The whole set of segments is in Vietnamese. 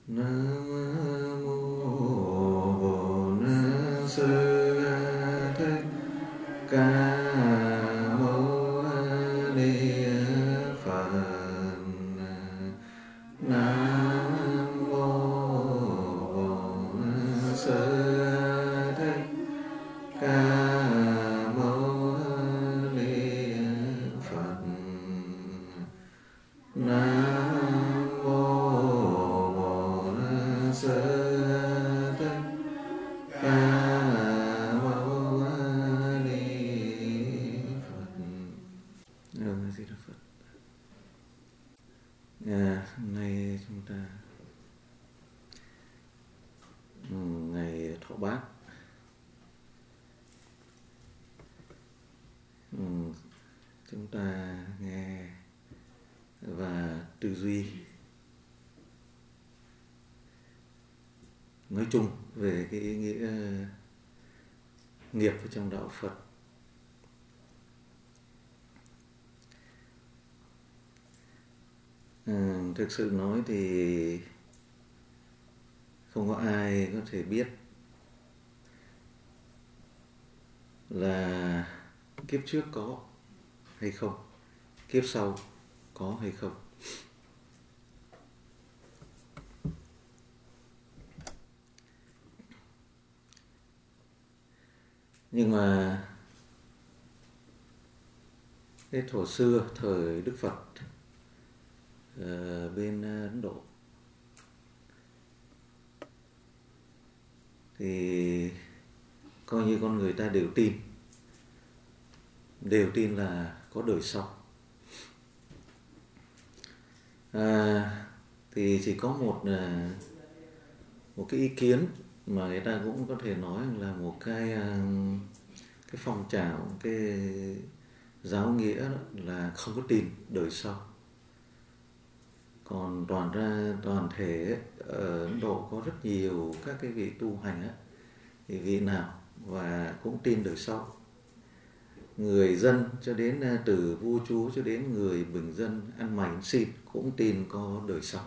Nam mô Bổn Sư Thích Ca Mâu Ni Phật. Nam mô Bổn Sư Thích Ca Mâu Ni Phật. Nam mô Bổn Sư Thích Ca Mâu Ni Phật. Di Đà Phật. Hôm nay chúng ta ngày Thọ Bát, chúng ta nghe và tư duy nói chung về cái ý nghĩa nghiệp ở trong đạo Phật. Thực sự nói thì không có ai có thể biết là kiếp trước có hay không, kiếp sau có hay không. Nhưng mà cái thuở xưa, thời Đức Phật ở bên Ấn Độ thì coi như con người ta đều tin là có đời sau. Thì chỉ có một cái ý kiến mà người ta cũng có thể nói là một cái phong trào, cái giáo nghĩa là không có tin đời sau. Còn toàn thể ở Ấn Độ có rất nhiều các cái vị tu hành thì vị nào và cũng tin đời sau. Người dân cho đến từ vua chúa cho đến người bình dân ăn mày ăn xin cũng tin có đời sau.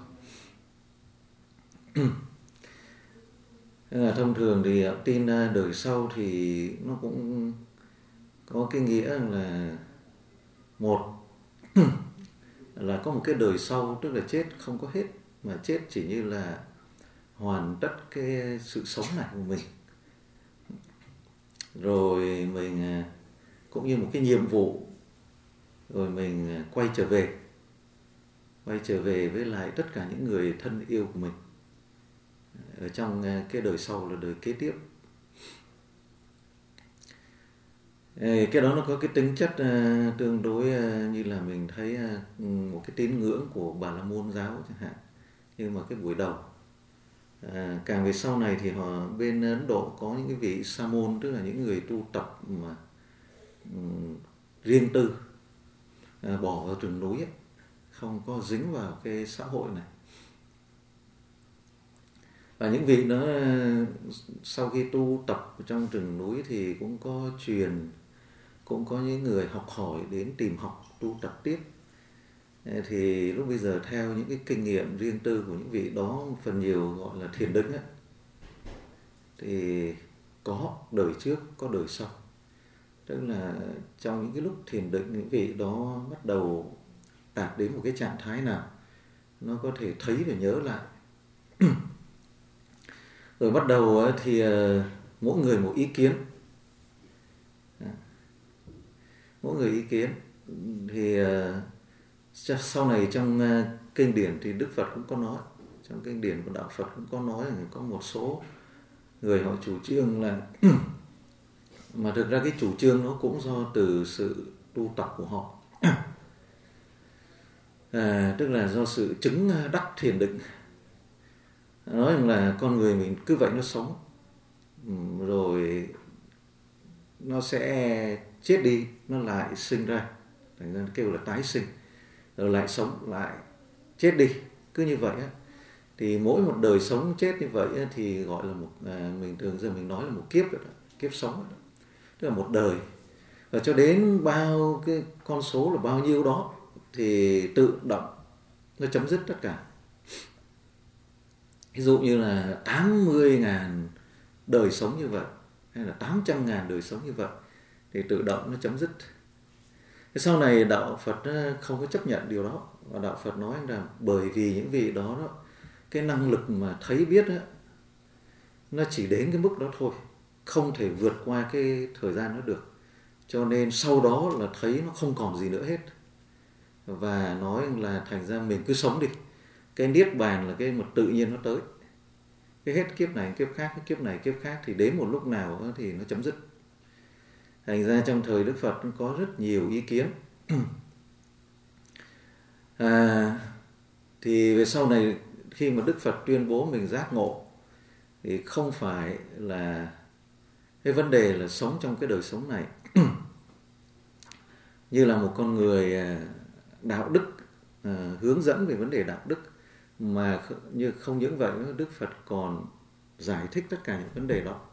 Thông thường thì tin đời sau thì nó cũng có cái nghĩa là một là có một cái đời sau, tức là chết không có hết, mà chết chỉ như là hoàn tất cái sự sống này của mình, rồi mình cũng như một cái nhiệm vụ, rồi mình quay trở về với lại tất cả những người thân yêu của mình ở trong cái đời sau, là đời kế tiếp. Cái đó nó có cái tính chất tương đối như là mình thấy một cái tín ngưỡng của Bà La Môn giáo chẳng hạn. Nhưng mà cái buổi đầu, càng về sau này thì họ bên Ấn Độ có những cái vị sa môn, tức là những người tu tập mà riêng tư, bỏ vào rừng núi ấy, không có dính vào cái xã hội này. Và những vị đó sau khi tu tập trong rừng núi thì cũng có những người học hỏi đến tìm học tu tập tiếp. Thì lúc bây giờ theo những cái kinh nghiệm riêng tư của những vị đó, phần nhiều gọi là thiền định ấy, thì có đời trước, có đời sau. Tức là trong những cái lúc thiền định, những vị đó bắt đầu đạt đến một cái trạng thái nào nó có thể thấy và nhớ lại. Rồi bắt đầu thì mỗi người một ý kiến. Mỗi người ý kiến thì sau này trong kinh điển thì Đức Phật cũng có nói, trong kinh điển của đạo Phật cũng có nói là có một số người họ chủ trương là mà thực ra cái chủ trương nó cũng do từ sự tu tập của họ. Tức là do sự chứng đắc thiền định. Nói rằng là con người mình cứ vậy nó sống, rồi nó sẽ chết đi, nó lại sinh ra, thành ra kêu là tái sinh, rồi lại sống, lại chết đi, cứ như vậy á. Thì mỗi một đời sống chết như vậy á, thì gọi là một mình thường giờ mình nói là một kiếp rồi đó, kiếp sống rồi đó. Tức là một đời, và cho đến bao cái con số là bao nhiêu đó thì tự động nó chấm dứt tất cả. ví dụ như là 80.000 đời sống như vậy, hay là 800.000 đời sống như vậy, thì tự động nó chấm dứt. Thế sau này đạo Phật không có chấp nhận điều đó, và đạo Phật nói là bởi vì những vị đó, cái năng lực mà thấy biết đó, nó chỉ đến cái mức đó thôi, không thể vượt qua cái thời gian đó được, cho nên sau đó là thấy nó không còn gì nữa hết, và nói là thành ra mình cứ sống đi, cái niết bàn là cái một tự nhiên nó tới, cái hết kiếp này kiếp khác, cái kiếp này kiếp khác, thì đến một lúc nào thì nó chấm dứt. Thành ra trong thời Đức Phật có rất nhiều ý kiến. Thì về sau này khi mà Đức Phật tuyên bố mình giác ngộ, thì không phải là cái vấn đề là sống trong cái đời sống này như là một con người đạo đức, hướng dẫn về vấn đề đạo đức, mà như không những vậy, Đức Phật còn giải thích tất cả những vấn đề đó.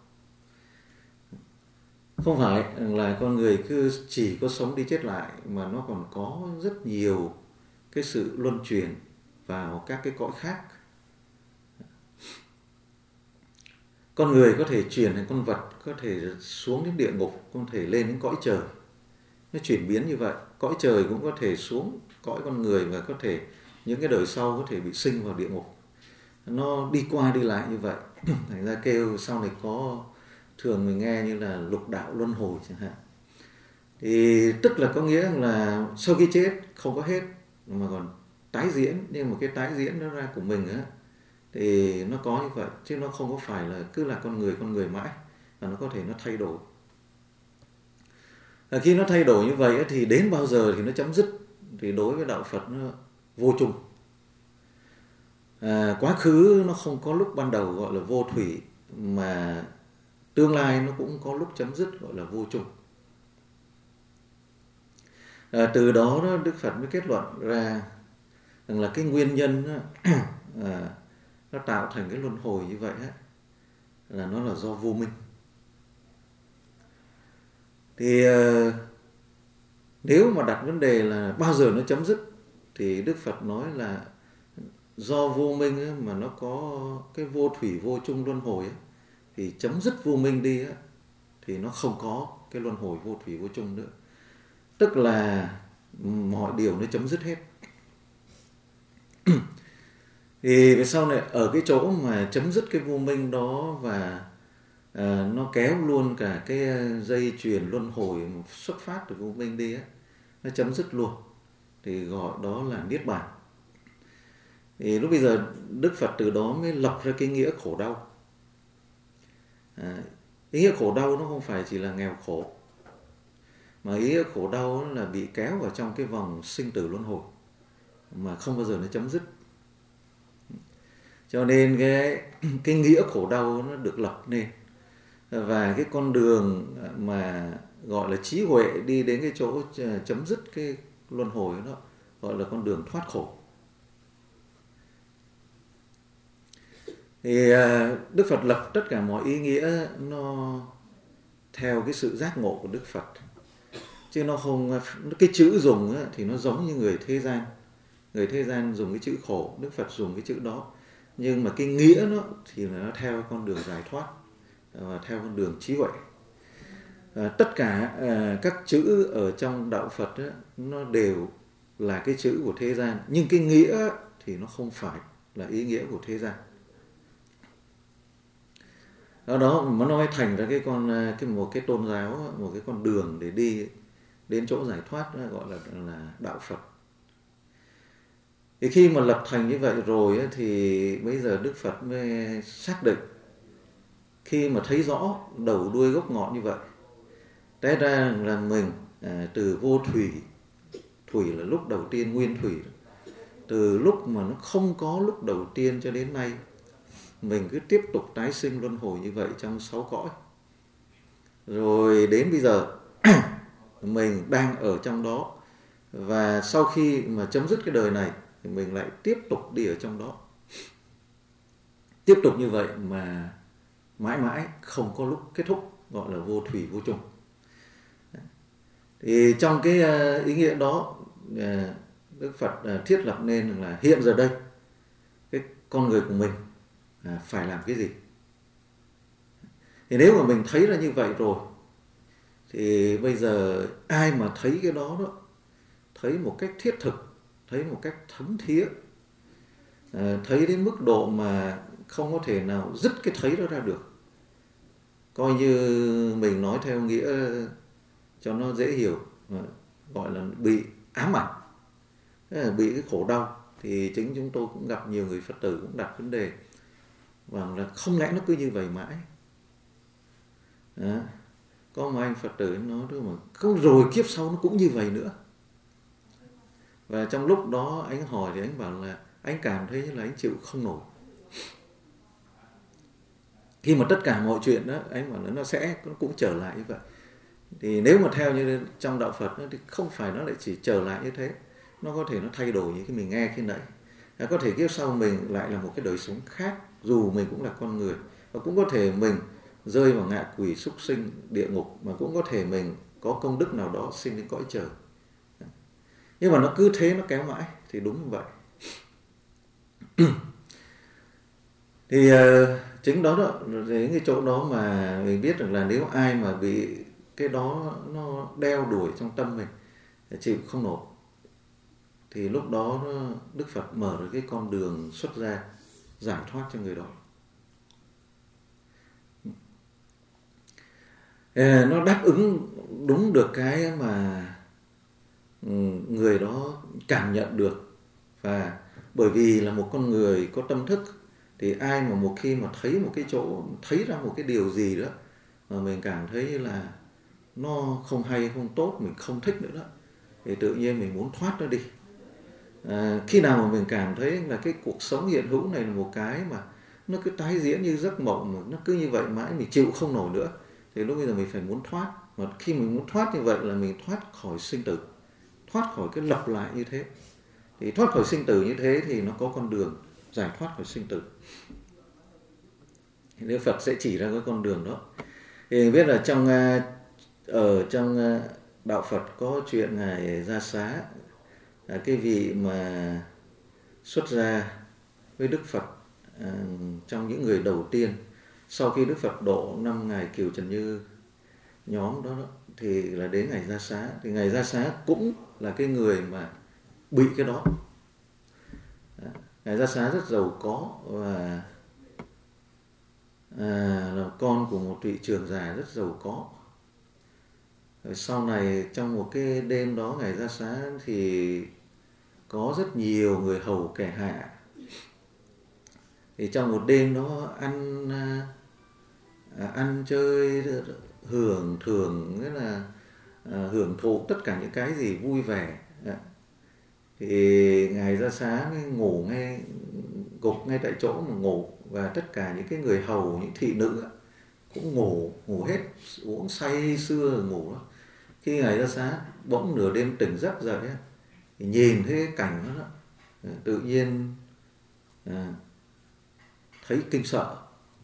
Không phải là con người cứ chỉ có sống đi chết lại, mà nó còn có rất nhiều cái sự luân chuyển vào các cái cõi khác. Con người có thể chuyển thành con vật, có thể xuống đến địa ngục, có thể lên đến cõi trời. Nó chuyển biến như vậy. Cõi trời cũng có thể xuống cõi con người, và có thể những cái đời sau có thể bị sinh vào địa ngục. Nó đi qua đi lại như vậy. Thành ra kêu sau này có, thường mình nghe như là lục đạo luân hồi chẳng hạn. Thì tức là có nghĩa là sau khi chết không có hết, mà còn tái diễn. Nhưng mà cái tái diễn nó ra của mình á, thì nó có như vậy, chứ nó không có phải là cứ là con người mãi, và nó có thể nó thay đổi. Và khi nó thay đổi như vậy thì đến bao giờ thì nó chấm dứt? Thì đối với đạo Phật nó vô chung. Quá khứ nó không có lúc ban đầu gọi là vô thủy, mà tương lai nó cũng có lúc chấm dứt gọi là vô chung. Từ đó Đức Phật mới kết luận ra rằng là cái nguyên nhân nó tạo thành cái luân hồi như vậy là nó là do vô minh. Thì nếu mà đặt vấn đề là bao giờ nó chấm dứt, thì Đức Phật nói là do vô minh mà nó có cái vô thủy vô chung luân hồi thì chấm dứt vô minh đi thì nó không có cái luân hồi vô thủy vô chung nữa. Tức là mọi điều nó chấm dứt hết. Thì về sau này ở cái chỗ mà chấm dứt cái vô minh đó, và nó kéo luôn cả cái dây chuyền luân hồi xuất phát từ vô minh đi nó chấm dứt luôn, thì gọi đó là niết bàn. Thì lúc bây giờ Đức Phật từ đó mới lập ra cái nghĩa khổ đau. Ý nghĩa khổ đau nó không phải chỉ là nghèo khổ, mà ý nghĩa khổ đau là bị kéo vào trong cái vòng sinh tử luân hồi mà không bao giờ nó chấm dứt. Cho nên cái nghĩa khổ đau nó được lập nên, và cái con đường mà gọi là trí huệ đi đến cái chỗ chấm dứt cái luân hồi đó gọi là con đường thoát khổ. Thì Đức Phật lập tất cả mọi ý nghĩa nó theo cái sự giác ngộ của Đức Phật, chứ nó không, cái chữ dùng thì nó giống như người thế gian. Người thế gian dùng cái chữ khổ, Đức Phật dùng cái chữ đó, nhưng mà cái nghĩa nó thì nó theo con đường giải thoát và theo con đường trí huệ. Tất cả các chữ ở trong đạo Phật nó đều là cái chữ của thế gian, nhưng cái nghĩa thì nó không phải là ý nghĩa của thế gian. Đó mà nó mới thành ra một cái tôn giáo, một cái con đường để đi đến chỗ giải thoát, gọi là đạo Phật. Thì khi mà lập thành như vậy rồi thì bây giờ Đức Phật mới xác định, khi mà thấy rõ đầu đuôi gốc ngọn như vậy, té ra là mình từ vô thủy, thủy là lúc đầu tiên, nguyên thủy, từ lúc mà nó không có lúc đầu tiên cho đến nay, mình cứ tiếp tục tái sinh luân hồi như vậy trong 6 cõi. Rồi đến bây giờ mình đang ở trong đó, và sau khi mà chấm dứt cái đời này thì mình lại tiếp tục đi ở trong đó. Tiếp tục như vậy mà mãi mãi không có lúc kết thúc, gọi là vô thủy vô chung. Thì trong cái ý nghĩa đó, Đức Phật thiết lập nên là hiện giờ đây, cái con người của mình phải làm cái gì. Thì nếu mà mình thấy ra như vậy rồi thì bây giờ ai mà thấy cái đó thấy một cách thiết thực, thấy một cách thấm thía, thấy đến mức độ mà không có thể nào dứt cái thấy đó ra được, coi như mình nói theo nghĩa cho nó dễ hiểu, gọi là bị ám ảnh, bị cái khổ đau. Thì chính chúng tôi cũng gặp nhiều người Phật tử cũng đặt vấn đề rằng là không lẽ nó cứ như vậy mãi. Có một anh Phật tử nói đó mà không, rồi kiếp sau nó cũng như vậy nữa. Và trong lúc đó anh hỏi thì anh bảo là anh cảm thấy như là anh chịu không nổi. Khi mà tất cả mọi chuyện đó, anh bảo là nó cũng trở lại như vậy. Thì nếu mà theo như trong đạo Phật đó, thì không phải nó lại chỉ trở lại như thế. Nó có thể nó thay đổi như cái mình nghe khi nãy. Có thể kiếp sau mình lại là một cái đời sống khác, dù mình cũng là con người. Và cũng có thể mình rơi vào ngạ quỷ, súc sinh, địa ngục, mà cũng có thể mình có công đức nào đó sinh đến cõi trời. Nhưng mà nó cứ thế nó kéo mãi thì đúng như vậy. Thì chính đó đến cái chỗ đó mà mình biết được là nếu ai mà bị cái đó nó đeo đuổi trong tâm mình, chịu không nổi, thì lúc đó Đức Phật mở được cái con đường xuất ra, giải thoát cho người đó. Nó đáp ứng đúng được cái mà người đó cảm nhận được. Và bởi vì là một con người có tâm thức, thì ai mà một khi mà thấy một cái chỗ, thấy ra một cái điều gì đó mà mình cảm thấy là nó không hay, không tốt, mình không thích nữa đó, thì tự nhiên mình muốn thoát nó đi. Khi nào mà mình cảm thấy là cái cuộc sống hiện hữu này là một cái mà nó cứ tái diễn như giấc mộng, mà nó cứ như vậy mãi, mình chịu không nổi nữa, thì lúc bây giờ mình phải muốn thoát. Mà khi mình muốn thoát như vậy là mình thoát khỏi sinh tử, thoát khỏi cái lặp lại như thế. Thì thoát khỏi sinh tử như thế thì nó có con đường giải thoát khỏi sinh tử. Thì Đức Phật sẽ chỉ ra cái con đường đó. Thì biết là trong đạo Phật có chuyện Ngài Gia Xá, cái vị mà xuất gia với Đức Phật trong những người đầu tiên sau khi Đức Phật độ 5 ngài Kiều Trần Như nhóm đó, thì là đến Ngài Gia Xá. Thì Ngài Gia Xá cũng là cái người mà bị cái đó. Ngài Gia Xá rất giàu có và là con của một vị trưởng giả rất giàu có. Rồi sau này trong một cái đêm đó Ngài Gia Xá thì có rất nhiều người hầu kẻ hạ. Thì trong một đêm đó ăn chơi hưởng thường, nghĩa là hưởng thụ tất cả những cái gì vui vẻ. Thì Ngài Gia Xá ngủ ngay, gục ngay tại chỗ mà ngủ, và tất cả những cái người hầu, những thị nữ cũng ngủ hết, uống say sưa ngủ đó. Khi Ngài Gia Xá bỗng nửa đêm tỉnh giấc dậy thì nhìn thấy cái cảnh đó, tự nhiên thấy kinh sợ.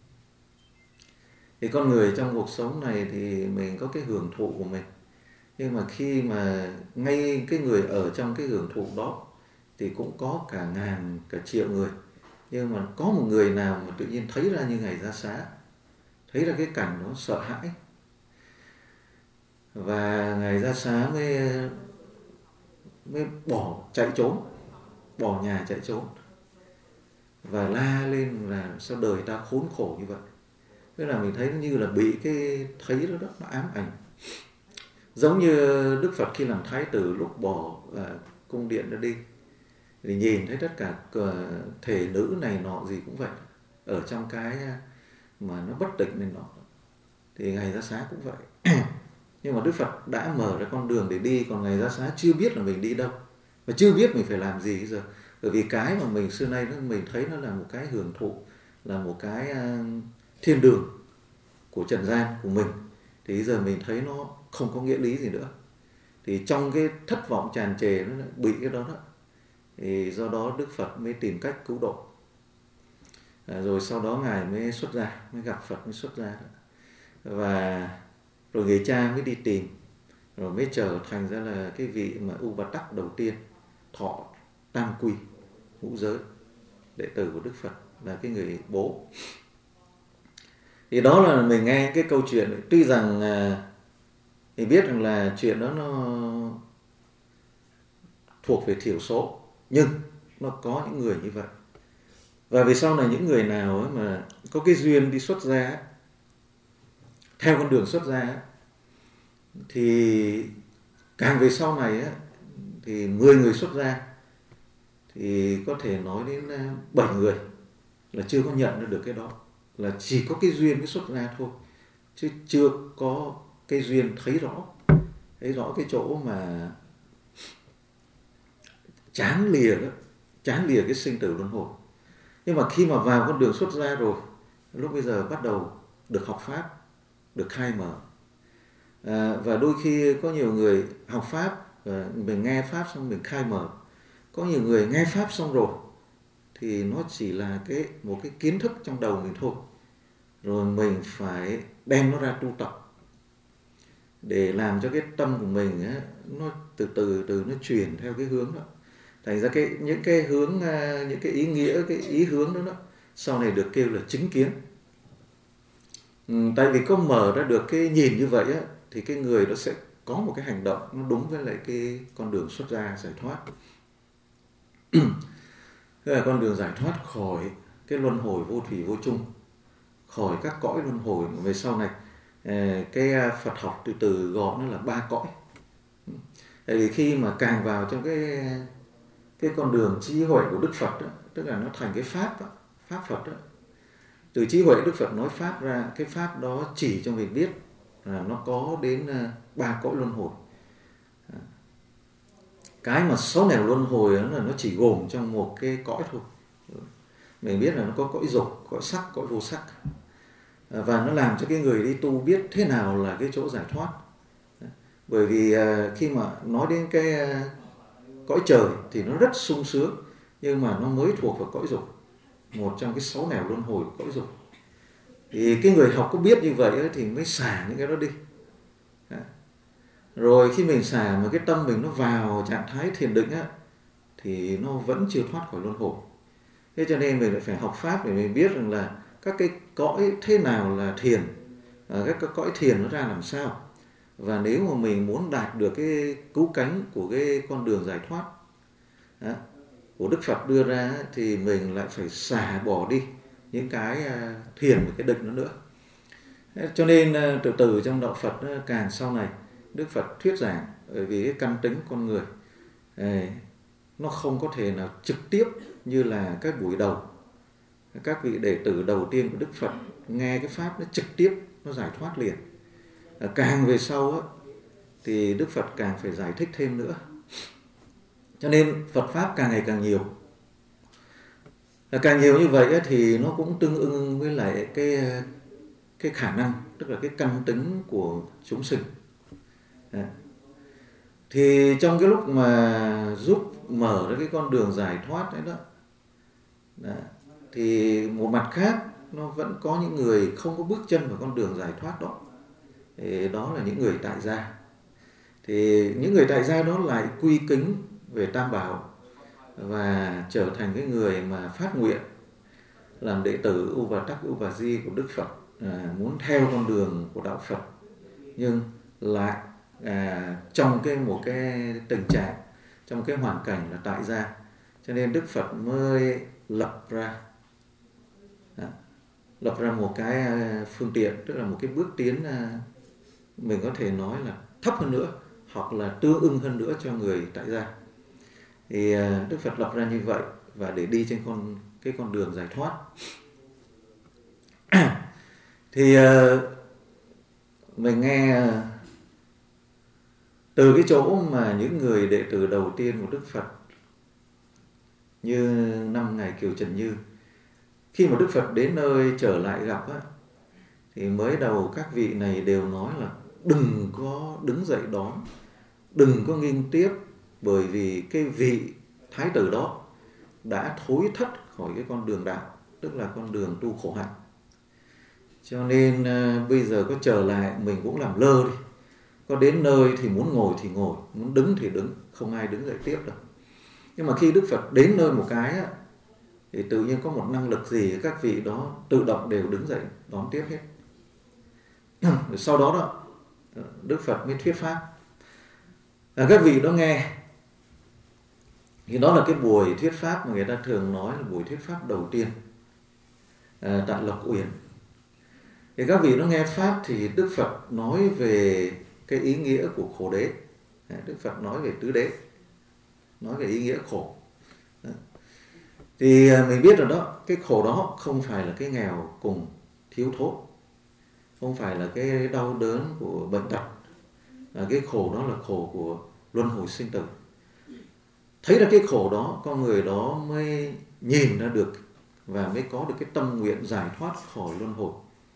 Thì con người trong cuộc sống này thì mình có cái hưởng thụ của mình, nhưng mà khi mà ngay cái người ở trong cái hưởng thụ đó thì cũng có cả ngàn, cả triệu người, nhưng mà có một người nào mà tự nhiên thấy ra như Ngài Gia Xá, thấy ra cái cảnh đó sợ hãi, và Ngài Gia Xá mới chạy trốn, bỏ nhà chạy trốn và la lên là sao đời ta khốn khổ như vậy. Thế là mình thấy như là bị cái thấy đó nó ám ảnh. Giống như Đức Phật khi làm thái tử, lúc bỏ cung điện ra đi thì nhìn thấy tất cả thể nữ này nọ gì cũng vậy, ở trong cái mà nó bất định nên nọ. Thì Ngài Gia Xá cũng vậy. Nhưng mà Đức Phật đã mở ra con đường để đi, còn Ngài Gia Xá chưa biết là mình đi đâu, và chưa biết mình phải làm gì giờ. Bởi vì cái mà mình xưa nay mình thấy nó là một cái hưởng thụ, là một cái thiên đường của trần gian của mình, thì giờ mình thấy nó không có nghĩa lý gì nữa. Thì trong cái thất vọng tràn trề nó bị cái đó, thì do đó Đức Phật mới tìm cách cứu độ. Rồi sau đó Ngài mới xuất gia, mới gặp Phật mới xuất gia. Và rồi người cha mới đi tìm, rồi mới trở thành ra là cái vị mà U Bà Tắc đầu tiên thọ tam quy ngũ giới, đệ tử của Đức Phật. là cái người bố. Thì đó là mình nghe cái câu chuyện, tuy rằng mình biết rằng là chuyện đó nó thuộc về thiểu số, nhưng nó có những người như vậy. Và về sau này những người nào mà có cái duyên đi xuất gia, theo con đường xuất gia, thì càng về sau này thì 10 người xuất gia thì có thể nói đến 7 người là chưa có nhận được cái đó, là chỉ có cái duyên cái xuất gia thôi, chứ chưa có cái duyên thấy rõ cái chỗ mà chán lìa cái sinh tử luân hồi. Nhưng mà khi mà vào con đường xuất gia rồi, lúc bây giờ bắt đầu được học pháp, được khai mở. Và đôi khi có nhiều người học pháp, mình nghe pháp xong mình khai mở. Có nhiều người nghe pháp xong rồi thì nó chỉ là một cái kiến thức trong đầu mình thôi, rồi mình phải đem nó ra tu tập để làm cho cái tâm của mình nó từ nó chuyển theo cái hướng đó. Thành ra những cái hướng, những cái ý nghĩa, cái ý hướng đó sau này được kêu là chứng kiến. Tại vì có mở ra được cái nhìn như vậy thì cái người đó sẽ có một cái hành động nó đúng với lại cái con đường xuất gia giải thoát. Thế là con đường giải thoát khỏi cái luân hồi vô thủy vô chung, khỏi các cõi luân hồi. Về sau này cái Phật học từ từ gọi nó là 3 cõi. Tại vì khi mà càng vào trong cái con đường trí huệ của Đức Phật đó, tức là nó thành cái pháp Phật đó. Từ trí huệ Đức Phật nói pháp ra, cái pháp đó chỉ cho mình biết là nó có đến 3 cõi luân hồi. Cái mà 6 nẻo luân hồi đó là nó chỉ gồm trong một cái cõi thôi. Mình biết là nó có cõi dục, cõi sắc, cõi vô sắc. Và nó làm cho cái người đi tu biết thế nào là cái chỗ giải thoát. Bởi vì khi mà nói đến cái cõi trời thì nó rất sung sướng, nhưng mà nó mới thuộc vào cõi dục, một trong cái 6 nẻo luân hồi của cõi dục. Thì cái người học có biết như vậy thì mới xả những cái đó đi. Rồi khi mình xả mà cái tâm mình nó vào trạng thái thiền định thì nó vẫn chưa thoát khỏi luân hồi. Thế cho nên mình lại phải học pháp để mình biết rằng là các cái cõi thế nào là thiền, các cái cõi thiền nó ra làm sao. Và nếu mà mình muốn đạt được cái cứu cánh của cái con đường giải thoát của Đức Phật đưa ra thì mình lại phải xả bỏ đi những cái thiền và cái định đó nữa. Cho nên từ từ trong đạo Phật càng sau này Đức Phật thuyết giảng, bởi vì cái căn tính con người nó không có thể nào trực tiếp như là các buổi đầu, các vị đệ tử đầu tiên của Đức Phật nghe cái pháp nó trực tiếp nó giải thoát liền. Càng về sau thì Đức Phật càng phải giải thích thêm nữa. Cho nên Phật pháp càng ngày càng nhiều. Càng nhiều như vậy thì nó cũng tương ưng với lại cái khả năng, tức là cái căn tính của chúng sinh. Thì trong cái lúc mà giúp mở ra cái con đường giải thoát đấy đó, thì một mặt khác nó vẫn có những người không có bước chân vào con đường giải thoát đó. Thì đó là những người tại gia. Thì những người tại gia đó lại quy kính về Tam Bảo và trở thành cái người mà phát nguyện làm đệ tử Uvattak Uvaji của Đức Phật, muốn theo con đường của đạo Phật, nhưng lại trong một cái tình trạng, trong cái hoàn cảnh là tại gia. Cho nên Đức Phật mới lập ra một cái phương tiện, tức là một cái bước tiến mình có thể nói là thấp hơn nữa hoặc là tương ưng hơn nữa cho người tại gia. Thì Đức Phật lập ra như vậy và để đi trên cái con đường giải thoát. Thì mình nghe từ cái chỗ mà những người đệ tử đầu tiên của Đức Phật như năm Ngài Kiều Trần Như, khi mà Đức Phật đến nơi trở lại gặp thì mới đầu các vị này đều nói là đừng có đứng dậy đón, đừng có nghênh tiếp, bởi vì cái vị thái tử đó đã thối thất khỏi cái con đường đạo, tức là con đường tu khổ hạnh. Cho nên bây giờ có trở lại mình cũng làm lơ đi. Có đến nơi thì muốn ngồi thì ngồi, muốn đứng thì đứng, không ai đứng dậy tiếp đâu. Nhưng mà khi Đức Phật đến nơi một cái thì tự nhiên có một năng lực gì các vị đó tự động đều đứng dậy đón tiếp hết. Sau đó đó Đức Phật mới thuyết pháp. Các vị đó nghe, thì đó là cái buổi thuyết pháp mà người ta thường nói là buổi thuyết pháp đầu tiên tại Lộc Uyển. Thì các vị đó nghe pháp thì Đức Phật nói về cái ý nghĩa của khổ đế. Đức Phật nói về tứ đế, nói về ý nghĩa khổ. Thì mình biết rồi đó, cái khổ đó không phải là cái nghèo cùng thiếu thốn, không phải là cái đau đớn của bệnh tật. Cái khổ đó là khổ của luân hồi sinh tử. Thấy ra cái khổ đó, con người đó mới nhìn ra được và mới có được cái tâm nguyện giải thoát khỏi luân hồi.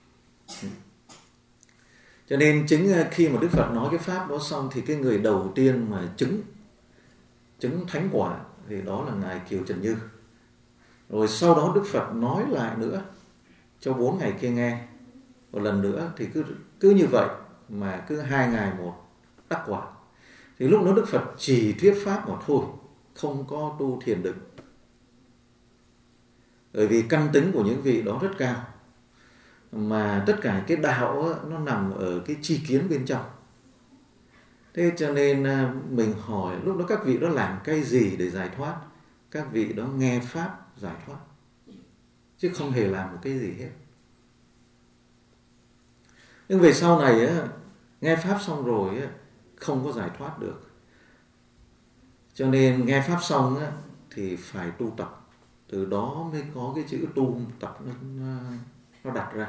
Cho nên chính khi mà Đức Phật nói cái pháp đó xong thì cái người đầu tiên mà chứng thánh quả thì đó là Ngài Kiều Trần Như. Rồi sau đó Đức Phật nói lại nữa cho 4 ngày kia nghe một lần nữa, thì cứ như vậy mà cứ 2 ngày một đắc quả. Thì lúc đó Đức Phật chỉ thuyết pháp mà thôi, không có tu thiền định. Bởi vì căn tính của những vị đó rất cao, mà tất cả cái đạo nó nằm ở cái tri kiến bên trong. Thế cho nên mình hỏi lúc đó các vị đó làm cái gì để giải thoát? Các vị đó nghe pháp giải thoát, chứ không hề làm một cái gì hết. Nhưng về sau này nghe pháp xong rồi không có giải thoát được. Cho nên nghe pháp xong thì phải tu tập. Từ đó mới có cái chữ tu tập nó đặt ra.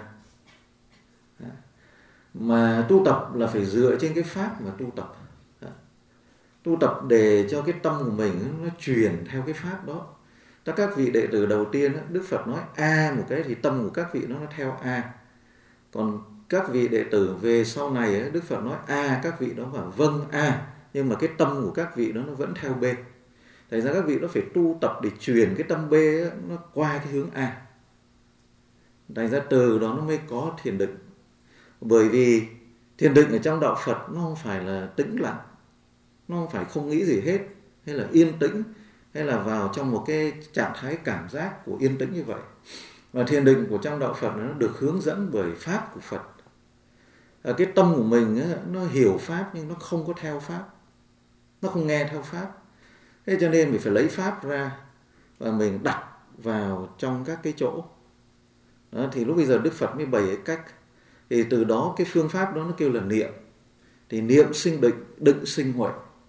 Mà tu tập là phải dựa trên cái pháp mà tu tập. Tu tập để cho cái tâm của mình nó truyền theo cái pháp đó. Các vị đệ tử đầu tiên Đức Phật nói A một cái thì tâm của các vị nó theo A. Còn các vị đệ tử về sau này Đức Phật nói A, các vị đó bảo vâng A, nhưng mà cái tâm của các vị đó nó vẫn theo B. Thành ra các vị đó phải tu tập để truyền cái tâm B nó qua cái hướng A. Thành ra từ đó nó mới có thiền định. Bởi vì thiền định ở trong đạo Phật nó không phải là tĩnh lặng, nó không phải không nghĩ gì hết, hay là yên tĩnh, hay là vào trong một cái trạng thái cảm giác của yên tĩnh như vậy. Và thiền định của trong đạo Phật nó được hướng dẫn bởi pháp của Phật. Cái tâm của mình nó hiểu pháp nhưng nó không có theo pháp, nó không nghe theo pháp. Thế cho nên mình phải lấy pháp ra và mình đặt vào trong các cái chỗ đó, thì lúc bây giờ Đức Phật mới bày cái cách. Thì từ đó cái phương pháp đó nó kêu là niệm. Thì niệm sinh định, định sinh huệ.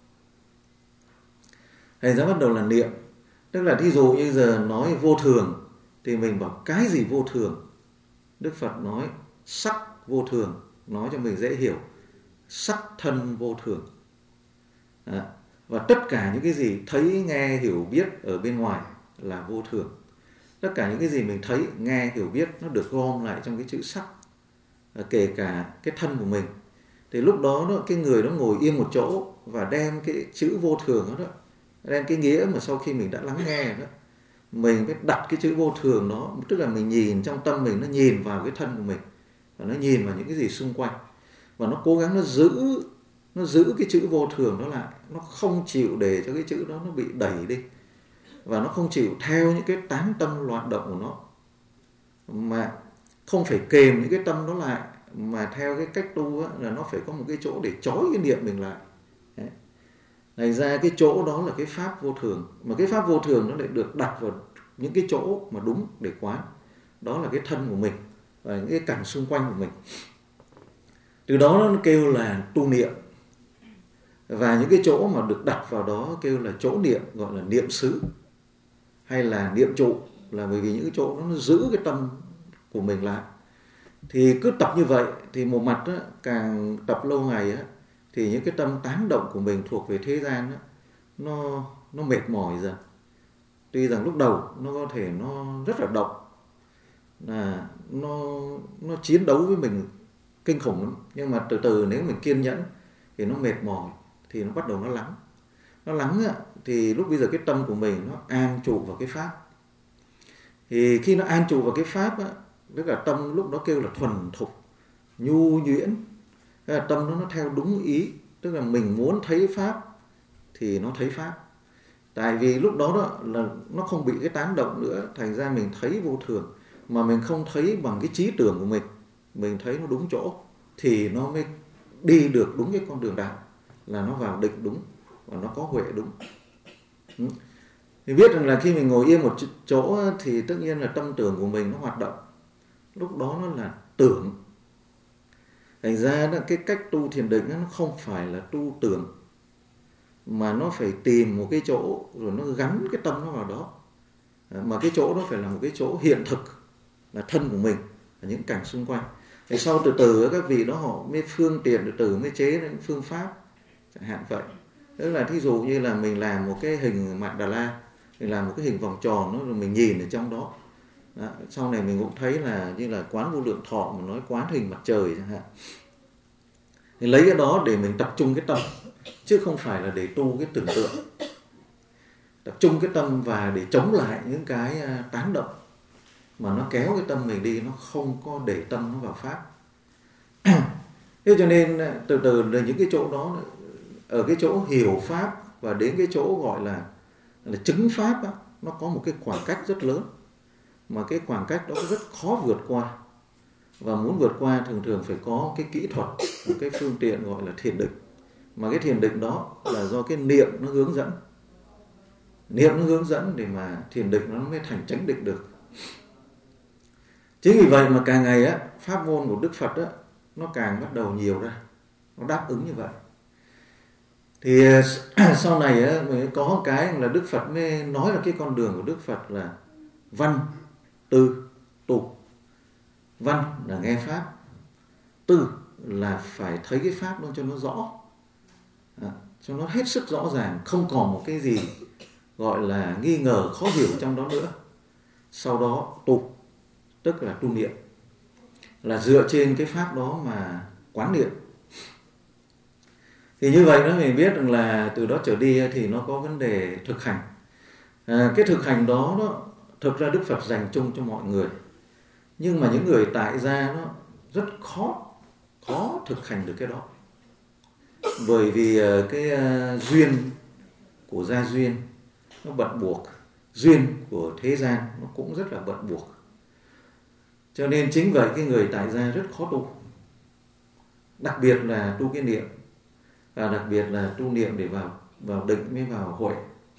Thành ra bắt đầu là niệm. Tức là thí dụ như giờ nói vô thường thì mình bảo cái gì vô thường? Đức Phật nói sắc vô thường, nói cho mình dễ hiểu. Sắc thân vô thường. Đó. Và tất cả những cái gì thấy, nghe, hiểu, biết ở bên ngoài là vô thường. Tất cả những cái gì mình thấy, nghe, hiểu, biết nó được gom lại trong cái chữ sắc. Kể cả cái thân của mình. Thì lúc đó cái người đó ngồi yên một chỗ và đem cái chữ vô thường đó, đem cái nghĩa mà sau khi mình đã lắng nghe đó, mình phải đặt cái chữ vô thường đó, tức là mình nhìn trong tâm mình, nó nhìn vào cái thân của mình và nó nhìn vào những cái gì xung quanh, và nó cố gắng nó giữ cái chữ vô thường đó lại, nó không chịu để cho cái chữ đó nó bị đẩy đi, và nó không chịu theo những cái tán tâm loạn động của nó, mà không phải kềm những cái tâm đó lại, mà theo cái cách tu là nó phải có một cái chỗ để trói cái niệm mình lại. Đấy. Thành ra cái chỗ đó là cái pháp vô thường, mà cái pháp vô thường nó lại được đặt vào những cái chỗ mà đúng để quán. Đó là cái thân của mình và những cái cảnh xung quanh của mình. Từ đó nó kêu là tu niệm. Và những cái chỗ mà được đặt vào đó kêu là chỗ niệm, gọi là niệm xứ hay là niệm trụ, là bởi vì những cái chỗ đó nó giữ cái tâm của mình lại. Thì cứ tập như vậy thì một mặt càng tập lâu ngày thì những cái tâm tán động của mình thuộc về thế gian nó mệt mỏi dần. Tuy rằng lúc đầu nó có thể nó rất là động, là nó chiến đấu với mình kinh khủng lắm, nhưng mà từ từ nếu mình kiên nhẫn thì nó mệt mỏi, thì nó bắt đầu nó lắng thì lúc bây giờ cái tâm của mình nó an trụ vào cái pháp. Thì khi nó an trụ vào cái pháp tức là tâm lúc đó kêu là thuần thục, nhu nhuyễn. Tức là tâm nó theo đúng ý, tức là mình muốn thấy pháp thì nó thấy pháp, Tại vì lúc đó là nó không bị cái tán động nữa, thành ra mình thấy vô thường, mà mình không thấy bằng cái trí tưởng của mình thấy nó đúng chỗ, thì nó mới đi được đúng cái con đường đạo, là nó vào định đúng và nó có huệ đúng. Mình biết rằng là khi mình ngồi yên một chỗ thì tất nhiên là tâm tưởng của mình nó hoạt động, lúc đó nó là tưởng. Thành ra cái cách tu thiền định nó không phải là tu tưởng, mà nó phải tìm một cái chỗ rồi nó gắn cái tâm nó vào đó, mà cái chỗ đó phải là một cái chỗ hiện thực, là thân của mình, là những cảnh xung quanh. Thì sau từ từ các vị đó họ mới phương tiện, từ từ mới chế đến phương pháp chẳng hạn vậy. Tức là thí dụ như là mình làm một cái hình Mạn Đà La, mình làm một cái hình vòng tròn đó, rồi mình nhìn ở trong đó. Đó, sau này mình cũng thấy là như là Quán Vô Lượng Thọ mà nói quán hình mặt trời chẳng hạn, thì lấy cái đó để mình tập trung cái tâm, chứ không phải là để tu cái tưởng tượng. Tập trung cái tâm và để chống lại những cái tán động mà nó kéo cái tâm mình đi, nó không có để tâm nó vào pháp. Thế cho nên từ từ là những cái chỗ đó, ở cái chỗ hiểu pháp và đến cái chỗ gọi là chứng pháp đó, nó có một cái khoảng cách rất lớn, mà cái khoảng cách đó rất khó vượt qua. Và muốn vượt qua thường thường phải có cái kỹ thuật, một cái phương tiện gọi là thiền định. Mà cái thiền định đó là do cái niệm nó hướng dẫn. Niệm nó hướng dẫn để mà thiền định nó mới thành chánh định được. Chính vì vậy mà càng ngày á, pháp môn của Đức Phật á, nó càng bắt đầu nhiều ra, nó đáp ứng như vậy. Thì sau này á, mới có một cái là Đức Phật mới nói là cái con đường của Đức Phật là văn, tư, tu. Văn là nghe pháp, tư là phải thấy cái pháp đó cho nó rõ, cho nó hết sức rõ ràng, không còn một cái gì gọi là nghi ngờ, khó hiểu trong đó nữa. Sau đó tu, tức là tu niệm, là dựa trên cái pháp đó mà quán niệm. Thì như vậy đó mình biết rằng là từ đó trở đi thì nó có vấn đề thực hành. Cái thực hành đó thực ra Đức Phật dành chung cho mọi người, nhưng mà những người tại gia nó rất khó thực hành được cái đó, bởi vì cái duyên của gia duyên nó bận buộc, duyên của thế gian nó cũng rất là bận buộc. Cho nên chính vậy cái người tại gia rất khó tu, đặc biệt là tu cái niệm, và đặc biệt là tu niệm để vào định mới vào huệ.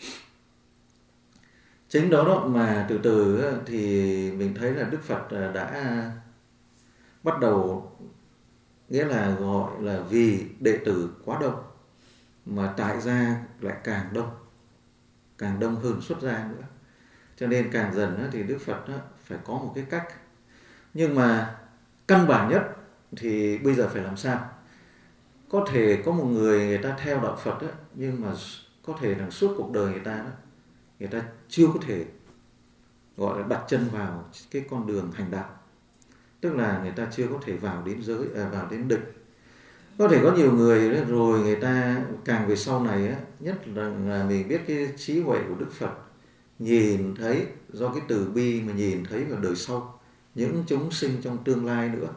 Chính đó mà từ từ thì mình thấy là Đức Phật đã bắt đầu, nghĩa là gọi là vì đệ tử quá đông mà tại gia lại càng đông hơn xuất gia nữa. Cho nên càng dần thì Đức Phật phải có một cái cách. Nhưng mà căn bản nhất thì bây giờ phải làm sao? Có thể có một người ta theo đạo Phật nhưng mà có thể là suốt cuộc đời người ta chưa có thể gọi là đặt chân vào cái con đường hành đạo. Tức là người ta chưa có thể vào đến vào đến định. Có thể có nhiều người rồi người ta càng về sau này nhất là mình biết cái trí huệ của Đức Phật, nhìn thấy do cái từ bi mà nhìn thấy vào đời sau những chúng sinh trong tương lai nữa.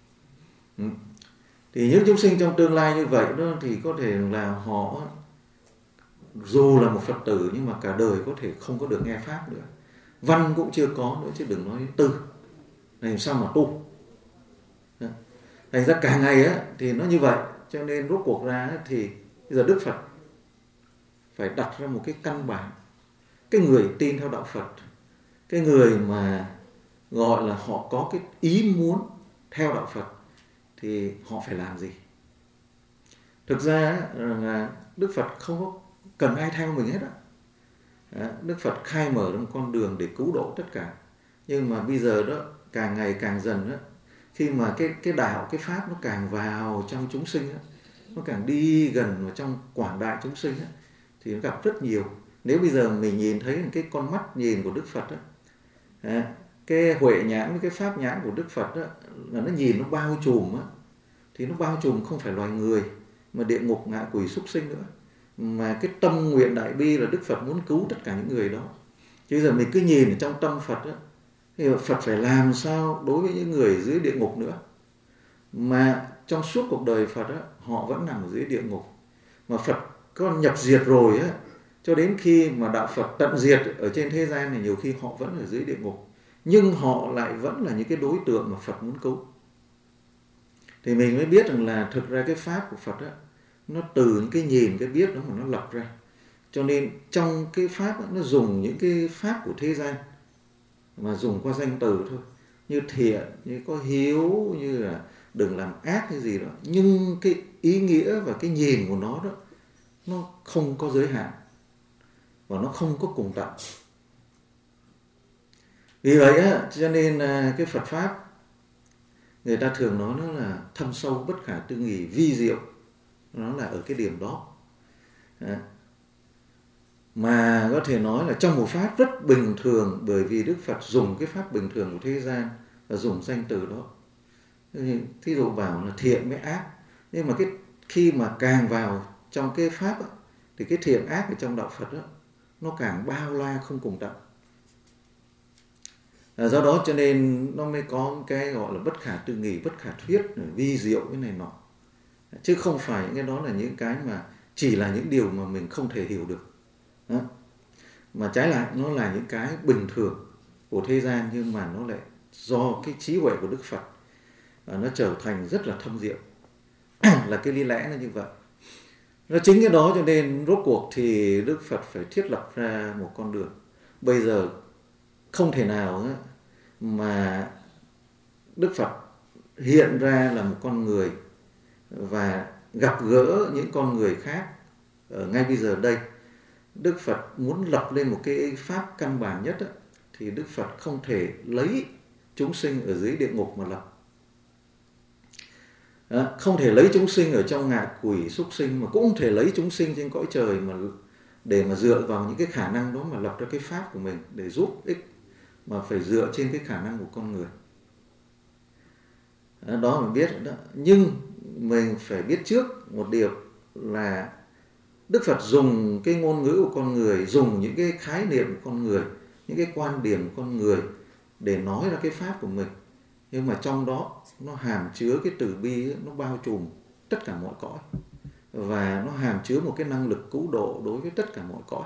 Thì những chúng sinh trong tương lai như vậy đó thì có thể là họ dù là một Phật tử nhưng mà cả đời có thể không có được nghe pháp nữa, văn cũng chưa có nữa, chứ đừng nói đến tư. Làm sao mà tu? Thành ra cả ngày thì nó như vậy. Cho nên rốt cuộc ra thì bây giờ Đức Phật phải đặt ra một cái căn bản. Cái người tin theo đạo Phật, cái người mà gọi là họ có cái ý muốn theo đạo Phật thì họ phải làm gì? Thực ra là Đức Phật không có cần ai theo mình hết á. Đức Phật khai mở ra một con đường để cứu độ tất cả. Nhưng mà bây giờ đó càng ngày càng dần đó, khi mà cái đạo, cái pháp nó càng vào trong chúng sinh đó, nó càng đi gần vào trong quảng đại chúng sinh đó, thì nó gặp rất nhiều. Nếu bây giờ mình nhìn thấy cái con mắt nhìn của Đức Phật đó, cái huệ nhãn với cái pháp nhãn của Đức Phật đó, là nó nhìn nó bao trùm đó, thì nó bao trùm không phải loài người mà địa ngục, ngạ quỷ, súc sinh nữa, mà cái tâm nguyện đại bi là Đức Phật muốn cứu tất cả những người đó. Chứ giờ mình cứ nhìn ở trong tâm Phật đó, thì Phật phải làm sao đối với những người dưới địa ngục nữa, mà trong suốt cuộc đời Phật đó, họ vẫn nằm ở dưới địa ngục, mà Phật có nhập diệt rồi á, cho đến khi mà đạo Phật tận diệt ở trên thế gian này, nhiều khi họ vẫn ở dưới địa ngục, nhưng họ lại vẫn là những cái đối tượng mà Phật muốn cứu. Thì mình mới biết rằng là thực ra cái pháp của Phật đó, nó từ những cái nhìn, cái biết đó mà nó lập ra. Cho nên trong cái pháp đó, nó dùng những cái pháp của thế gian mà dùng qua danh từ thôi, như thiện, như có hiếu, như là đừng làm ác cái gì đó, nhưng cái ý nghĩa và cái nhìn của nó đó, nó không có giới hạn và nó không có cùng tận. Vì vậy á, cho nên cái Phật pháp người ta thường nói nó là thâm sâu, bất khả tư nghì, vi diệu. Nó là ở cái điểm đó. Mà có thể nói là trong một pháp rất bình thường, bởi vì Đức Phật dùng cái pháp bình thường của thế gian và dùng danh từ đó. Thí dụ bảo là thiện với ác, nhưng mà khi mà càng vào trong cái pháp đó, thì cái thiện ác ở trong đạo Phật đó, nó càng bao la không cùng tận. Do đó cho nên nó mới có cái gọi là bất khả tư nghì, bất khả thuyết, vi diệu cái này nọ. Chứ không phải những cái đó là những cái mà chỉ là những điều mà mình không thể hiểu được. Đó. Mà trái lại nó là những cái bình thường của thế gian, nhưng mà nó lại do cái trí huệ của Đức Phật nó trở thành rất là thâm diệu. Là cái lý lẽ nó như vậy. Nó chính cái đó cho nên rốt cuộc thì Đức Phật phải thiết lập ra một con đường. Bây giờ không thể nào mà Đức Phật hiện ra là một con người và gặp gỡ những con người khác ở ngay bây giờ đây. Đức Phật muốn lập lên một cái pháp căn bản nhất đó, thì Đức Phật không thể lấy chúng sinh ở dưới địa ngục mà lập. Không thể lấy chúng sinh ở trong ngạ quỷ súc sinh, mà cũng không thể lấy chúng sinh trên cõi trời mà để mà dựa vào những cái khả năng đó mà lập ra cái pháp của mình để giúp ích, mà phải dựa trên cái khả năng của con người. Đó mình biết đó. Nhưng mình phải biết trước một điều là Đức Phật dùng cái ngôn ngữ của con người, dùng những cái khái niệm của con người, những cái quan điểm của con người để nói ra cái pháp của mình. Nhưng mà trong đó nó hàm chứa cái từ bi, nó bao trùm tất cả mọi cõi. Và nó hàm chứa một cái năng lực cứu độ đối với tất cả mọi cõi.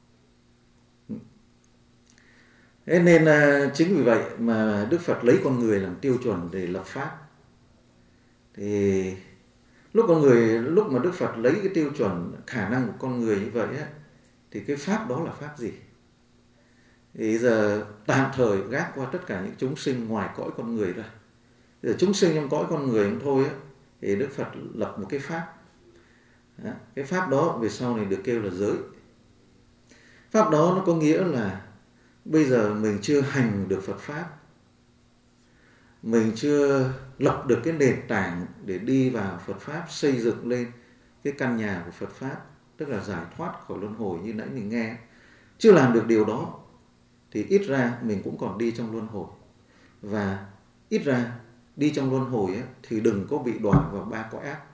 Thế nên chính vì vậy mà Đức Phật lấy con người làm tiêu chuẩn để lập pháp. Thì lúc mà Đức Phật lấy cái tiêu chuẩn khả năng của con người như vậy á, thì cái pháp đó là pháp gì? Thì giờ tạm thời gác qua tất cả những chúng sinh ngoài cõi con người ra. Giờ chúng sinh trong cõi con người thôi á, thì Đức Phật lập một cái pháp. Cái pháp đó về sau này được kêu là giới. Pháp đó nó có nghĩa là bây giờ mình chưa hành được Phật pháp, mình chưa lập được cái nền tảng để đi vào Phật pháp, xây dựng lên cái căn nhà của Phật pháp, tức là giải thoát khỏi luân hồi như nãy mình nghe. Chưa làm được điều đó thì ít ra mình cũng còn đi trong luân hồi. Và ít ra đi trong luân hồi ấy, thì đừng có bị đọa vào ba cõi ác.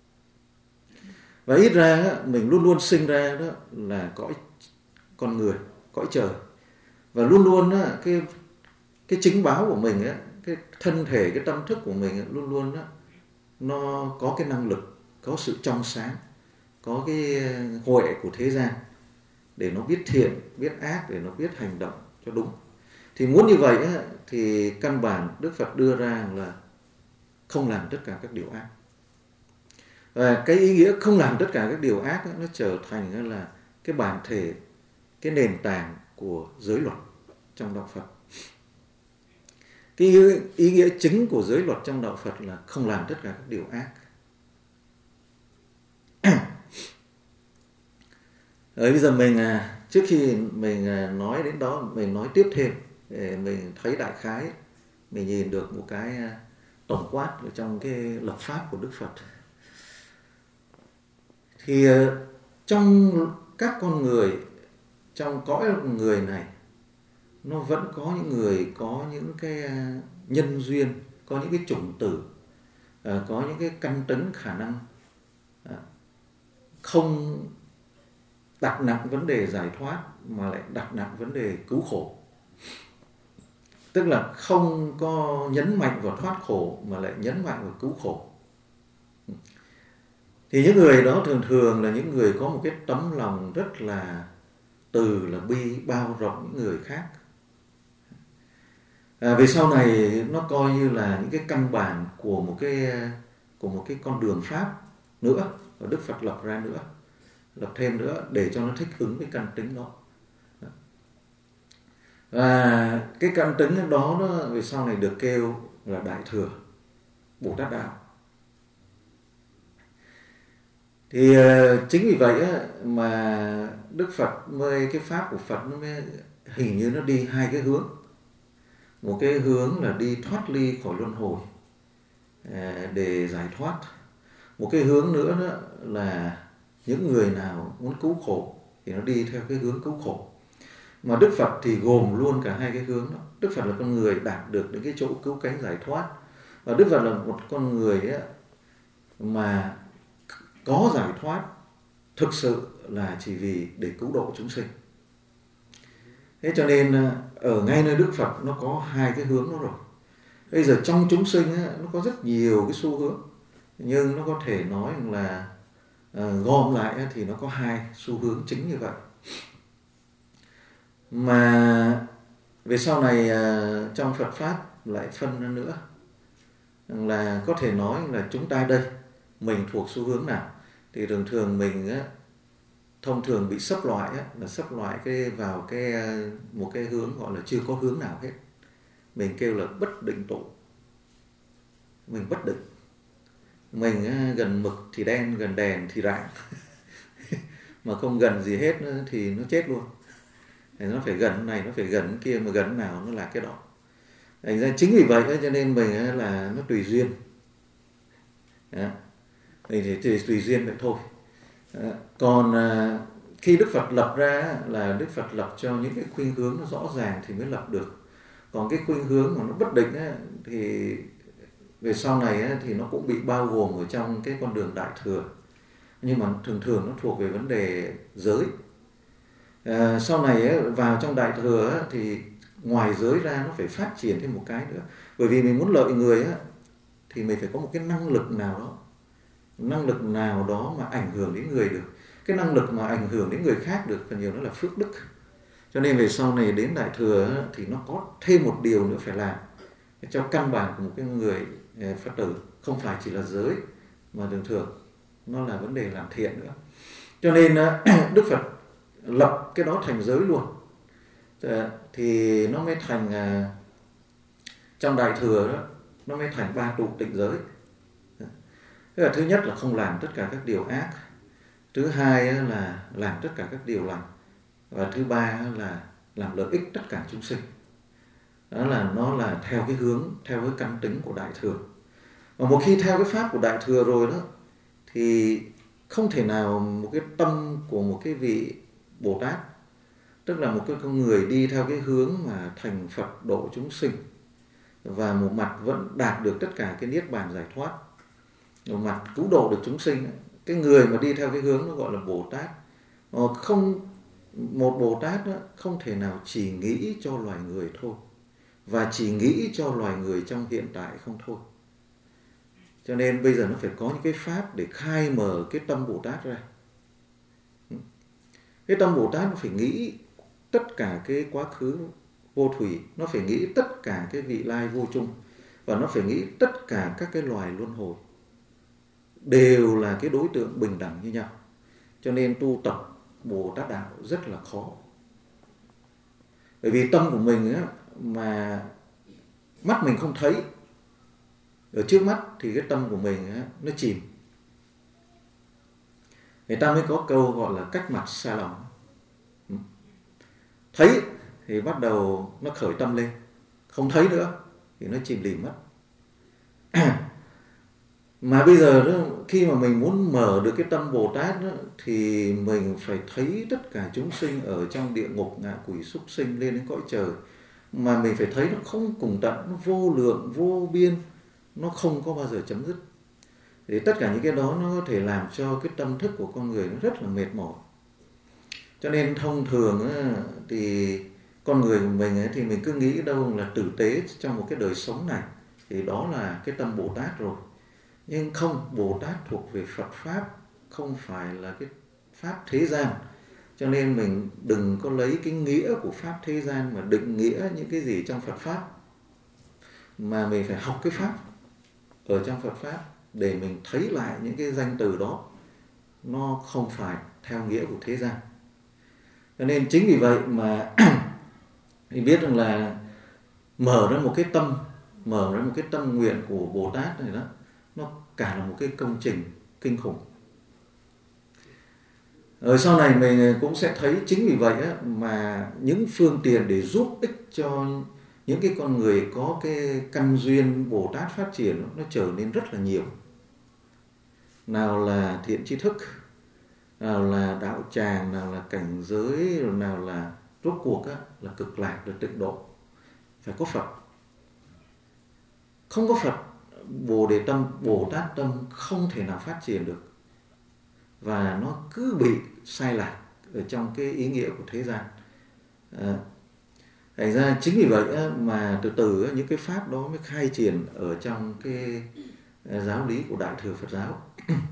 Và ít ra mình luôn luôn sinh ra đó là cõi con người, cõi trời. Và luôn luôn cái chính báo của mình ấy, cái thân thể, cái tâm thức của mình ấy, luôn luôn đó, nó có cái năng lực, có sự trong sáng, có cái huệ của thế gian để nó biết thiện, biết ác, để nó biết hành động cho đúng. Thì muốn như vậy ấy, thì căn bản Đức Phật đưa ra là không làm tất cả các điều ác. Và cái ý nghĩa không làm tất cả các điều ác ấy, nó trở thành là cái bản thể, cái nền tảng của giới luật trong đạo Phật. Cái ý nghĩa chính của giới luật trong đạo Phật là không làm tất cả các điều ác. Bây giờ mình trước khi mình nói đến đó, mình nói tiếp thêm để mình thấy đại khái, mình nhìn được một cái tổng quát ở trong cái lập pháp của Đức Phật. Thì trong các con người, trong cõi người này, nó vẫn có những người có những cái nhân duyên, có những cái chủng tử, có những cái căn tấn khả năng không đặt nặng vấn đề giải thoát mà lại đặt nặng vấn đề cứu khổ. Tức là không có nhấn mạnh vào thoát khổ mà lại nhấn mạnh vào cứu khổ. Thì những người đó thường thường là những người có một cái tấm lòng rất là từ là bi bao rộng những người khác. Về sau này nó coi như là những cái căn bản của một cái con đường pháp nữa, và Đức Phật lập ra nữa, lập thêm nữa để cho nó thích ứng với căn tính đó. Và cái căn tính đó nó về sau này được kêu là Đại Thừa Bồ Tát Đạo. Thì chính vì vậy mà Đức Phật mới, cái pháp của Phật nó mới hình như nó đi hai cái hướng. Một cái hướng là đi thoát ly khỏi luân hồi để giải thoát. Một cái hướng nữa đó là những người nào muốn cứu khổ thì nó đi theo cái hướng cứu khổ. Mà Đức Phật thì gồm luôn cả hai cái hướng đó. Đức Phật là con người đạt được đến cái chỗ cứu cánh giải thoát, và Đức Phật là một con người mà có giải thoát thực sự là chỉ vì để cứu độ chúng sinh. Thế cho nên ở ngay nơi Đức Phật nó có hai cái hướng đó rồi. Bây giờ trong chúng sinh nó có rất nhiều cái xu hướng, nhưng nó có thể nói là gom lại thì nó có hai xu hướng chính như vậy. Mà về sau này trong Phật Pháp lại phân ra nữa, là có thể nói là chúng ta đây, mình thuộc xu hướng nào. Thì thường thường mình thông thường bị sấp loại là sấp loại vào một cái hướng gọi là chưa có hướng nào hết. Mình kêu là bất định tụ. Mình bất định. Mình gần mực thì đen, gần đèn thì rạng. Mà không gần gì hết thì nó chết luôn. Nó phải gần cái này, nó phải gần cái kia, mà gần nào nó là cái đó. Thành ra chính vì vậy cho nên mình là nó tùy duyên. Mình thì tùy duyên vậy thôi. Còn khi Đức Phật lập ra là Đức Phật lập cho những cái khuynh hướng nó rõ ràng thì mới lập được. Còn cái khuynh hướng mà nó bất định thì về sau này thì nó cũng bị bao gồm ở trong cái con đường Đại Thừa. Nhưng mà thường thường nó thuộc về vấn đề giới. Sau này vào trong Đại Thừa thì ngoài giới ra nó phải phát triển thêm một cái nữa. Bởi vì mình muốn lợi người thì mình phải có một cái năng lực nào đó. Năng lực nào đó mà ảnh hưởng đến người được. Cái năng lực mà ảnh hưởng đến người khác được phần nhiều nó là phước đức. Cho nên về sau này đến Đại Thừa thì nó có thêm một điều nữa phải làm cho căn bản của một cái người Phật tử. Không phải chỉ là giới mà thường thường nó là vấn đề làm thiện nữa. Cho nên Đức Phật lập cái đó thành giới luôn. Thì nó mới thành trong Đại Thừa đó, nó mới thành 3 trụ tịnh giới. Thế là thứ nhất là không làm tất cả các điều ác. Thứ hai là làm tất cả các điều lành. Và thứ ba là làm lợi ích tất cả chúng sinh. Đó là nó là theo cái hướng, theo cái căn tính của Đại Thừa. Và một khi theo cái pháp của Đại Thừa rồi đó thì không thể nào một cái tâm của một cái vị Bồ Tát, tức là một cái con người đi theo cái hướng mà thành Phật độ chúng sinh, và một mặt vẫn đạt được tất cả cái niết bàn giải thoát, một mặt cứu độ được chúng sinh. Cái người mà đi theo cái hướng nó gọi là Bồ Tát. Một Bồ Tát đó, không thể nào chỉ nghĩ cho loài người thôi, và chỉ nghĩ cho loài người trong hiện tại không thôi. Cho nên bây giờ nó phải có những cái pháp để khai mở cái tâm Bồ Tát ra. Cái tâm Bồ Tát nó phải nghĩ tất cả cái quá khứ vô thủy, nó phải nghĩ tất cả cái vị lai vô chung, và nó phải nghĩ tất cả các cái loài luân hồi đều là cái đối tượng bình đẳng như nhau. Cho nên tu tập Bồ Tát Đạo rất là khó. Bởi vì tâm của mình mà mắt mình không thấy, ở trước mắt thì cái tâm của mình nó chìm. Người ta mới có câu gọi là cách mặt xa lòng. Thấy thì bắt đầu nó khởi tâm lên, không thấy nữa thì nó chìm lìm mất. Mà bây giờ đó, khi mà mình muốn mở được cái tâm Bồ Tát đó, thì mình phải thấy tất cả chúng sinh ở trong địa ngục, ngạ quỷ, súc sinh lên đến cõi trời. Mà mình phải thấy nó không cùng tận, nó vô lượng, vô biên, nó không có bao giờ chấm dứt. Thì tất cả những cái đó nó có thể làm cho cái tâm thức của con người nó rất là mệt mỏi. Cho nên thông thường thì con người của mình thì mình cứ nghĩ đâu là tử tế trong một cái đời sống này, thì đó là cái tâm Bồ Tát rồi. Nhưng không, Bồ Tát thuộc về Phật Pháp, không phải là cái Pháp thế gian. Cho nên mình đừng có lấy cái nghĩa của Pháp thế gian mà định nghĩa những cái gì trong Phật Pháp, mà mình phải học cái Pháp ở trong Phật Pháp để mình thấy lại những cái danh từ đó nó không phải theo nghĩa của thế gian. Cho nên chính vì vậy mà mình biết rằng là mở ra một cái tâm nguyện của Bồ Tát này đó, nó cả là một cái công trình kinh khủng. Rồi sau này mình cũng sẽ thấy chính vì vậy á, mà những phương tiện để giúp ích cho những cái con người có cái căn duyên Bồ Tát phát triển nó trở nên rất là nhiều. Nào là thiện tri thức, nào là đạo tràng, nào là cảnh giới, rồi nào là rốt cuộc á, là cực lạc, là tịnh độ. Phải có Phật. Không có Phật, Bồ Tát tâm không thể nào phát triển được. Và nó cứ bị sai lạc ở trong cái ý nghĩa của thế gian. Thành ra chính vì vậy mà từ từ những cái pháp đó mới khai triển ở trong cái giáo lý của Đại thừa Phật giáo.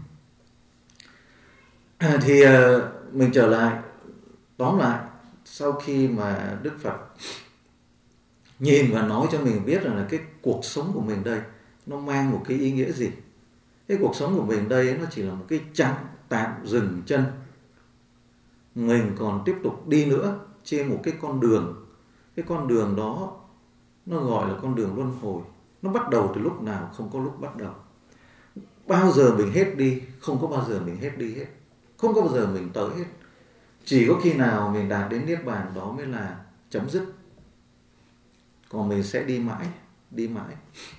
Thì mình trở lại, tóm lại, sau khi mà Đức Phật nhìn và nói cho mình biết rằng là cái cuộc sống của mình đây nó mang một cái ý nghĩa gì. Cái cuộc sống của mình đây nó chỉ là một cái chặng tạm dừng chân. Mình còn tiếp tục đi nữa trên một cái con đường. Cái con đường đó nó gọi là con đường luân hồi. Nó bắt đầu từ lúc nào không có lúc bắt đầu. Bao giờ mình hết đi, không có bao giờ mình hết đi hết. Không có bao giờ mình tới hết. Chỉ có khi nào mình đạt đến Niết Bàn đó mới là chấm dứt. Còn mình sẽ đi mãi, đi mãi.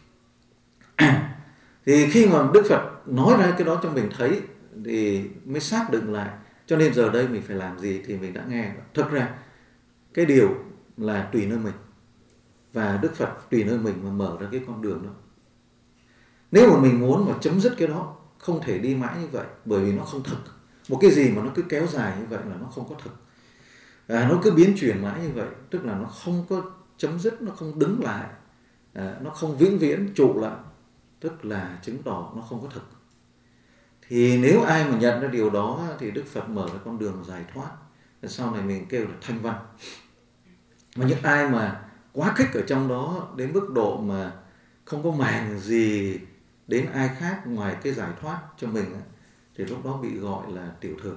Thì khi mà Đức Phật nói ra cái đó cho mình thấy thì mới xác định lại. Cho nên giờ đây mình phải làm gì thì mình đã nghe. Thực ra cái điều là tùy nơi mình. Và Đức Phật tùy nơi mình mà mở ra cái con đường đó. Nếu mà mình muốn mà chấm dứt cái đó, không thể đi mãi như vậy, bởi vì nó không thực. Một cái gì mà nó cứ kéo dài như vậy là nó không có thực. Nó cứ biến chuyển mãi như vậy, tức là nó không có chấm dứt, nó không đứng lại, nó không vĩnh viễn trụ lại, tức là chứng tỏ nó không có thực. Thì nếu ai mà nhận ra điều đó thì Đức Phật mở ra con đường giải thoát. Sau này mình kêu là thanh văn. Mà những ai mà quá khích ở trong đó đến mức độ mà không có màng gì đến ai khác ngoài cái giải thoát cho mình thì lúc đó bị gọi là tiểu thừa.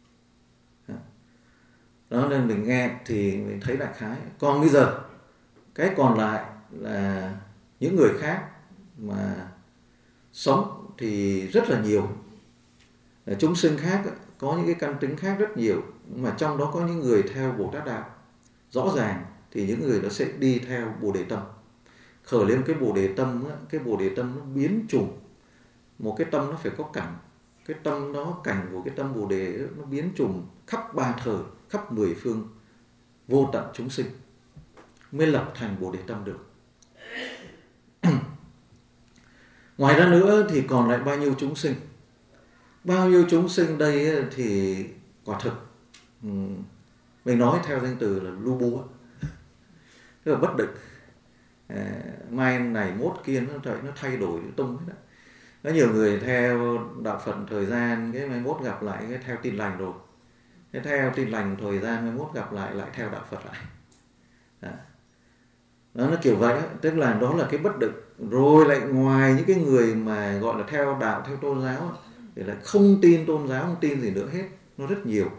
Đó nên mình nghe thì mình thấy đại khái. Còn bây giờ cái còn lại là những người khác mà sống thì rất là nhiều. Chúng sinh khác có những cái căn tính khác rất nhiều, mà trong đó có những người theo Bồ Tát đạo rõ ràng thì những người đó sẽ đi theo Bồ Đề tâm. Khởi lên cái Bồ Đề tâm, cái Bồ Đề tâm nó biến trùng. Một cái tâm nó phải có cảnh. Cái tâm đó, cảnh của cái tâm Bồ Đề nó biến trùng khắp ba thời, khắp mười phương, vô tận chúng sinh mới lập thành Bồ Đề tâm được. Ngoài ra nữa thì còn lại bao nhiêu chúng sinh? Bao nhiêu chúng sinh đây thì quả thực mình nói theo danh từ là lu bu, tức là bất định. Mai này mốt kia nó thay đổi tung hết. Có nhiều người theo đạo Phật thời gian, cái mai mốt gặp lại cái theo Tin Lành rồi. Cái theo Tin Lành thời gian mai mốt gặp lại theo đạo Phật lại. Đó, nó kiểu vậy, tức là đó là cái bất định. Rồi lại ngoài những cái người mà gọi là theo đạo, theo tôn giáo thì lại không tin tôn giáo, không tin gì nữa hết. Nó rất nhiều.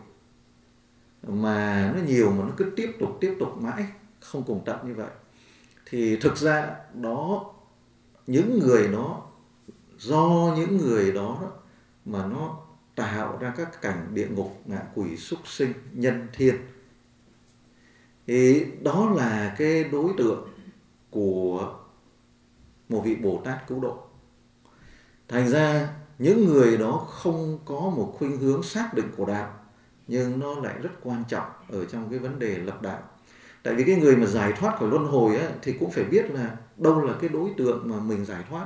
Mà nó nhiều mà nó cứ tiếp tục mãi, không cùng tận như vậy. Thì thực ra đó, những người đó, do những người đó mà nó tạo ra các cảnh địa ngục, ngạ quỷ, súc sinh, nhân thiên. Thì đó là cái đối tượng của một vị Bồ Tát cứu độ. Thành ra những người đó không có một khuynh hướng xác định của đạo, nhưng nó lại rất quan trọng ở trong cái vấn đề lập đạo. Tại vì cái người mà giải thoát khỏi luân hồi thì cũng phải biết là đâu là cái đối tượng mà mình giải thoát.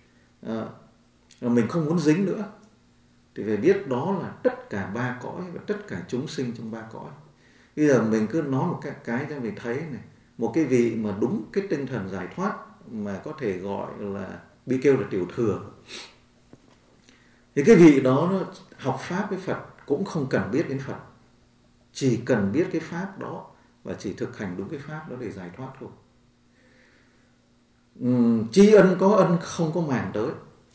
Mình không muốn dính nữa thì phải biết đó là tất cả ba cõi và tất cả chúng sinh trong ba cõi. Bây giờ mình cứ nói một cái cho mình thấy này, một cái vị mà đúng cái tinh thần giải thoát mà có thể gọi là bị kêu là tiểu thừa, thì cái vị đó nó học pháp với Phật cũng không cần biết đến Phật. chỉ cần biết cái pháp đó và chỉ thực hành đúng cái pháp đó để giải thoát thôi. Tri ân có ân không có màng tới,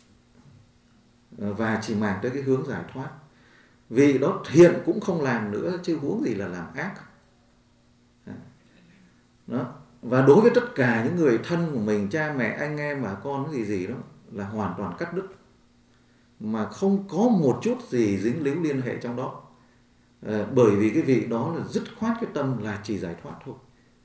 và chỉ màng tới cái hướng giải thoát. Vì đó thiện cũng không làm nữa chứ huống gì là làm ác. Đó. Và đối với tất cả những người thân của mình, cha mẹ, anh em, bà con cái gì đó là hoàn toàn cắt đứt, mà không có một chút gì dính líu liên hệ trong đó. Bởi vì cái vị đó là dứt khoát cái tâm là chỉ giải thoát thôi.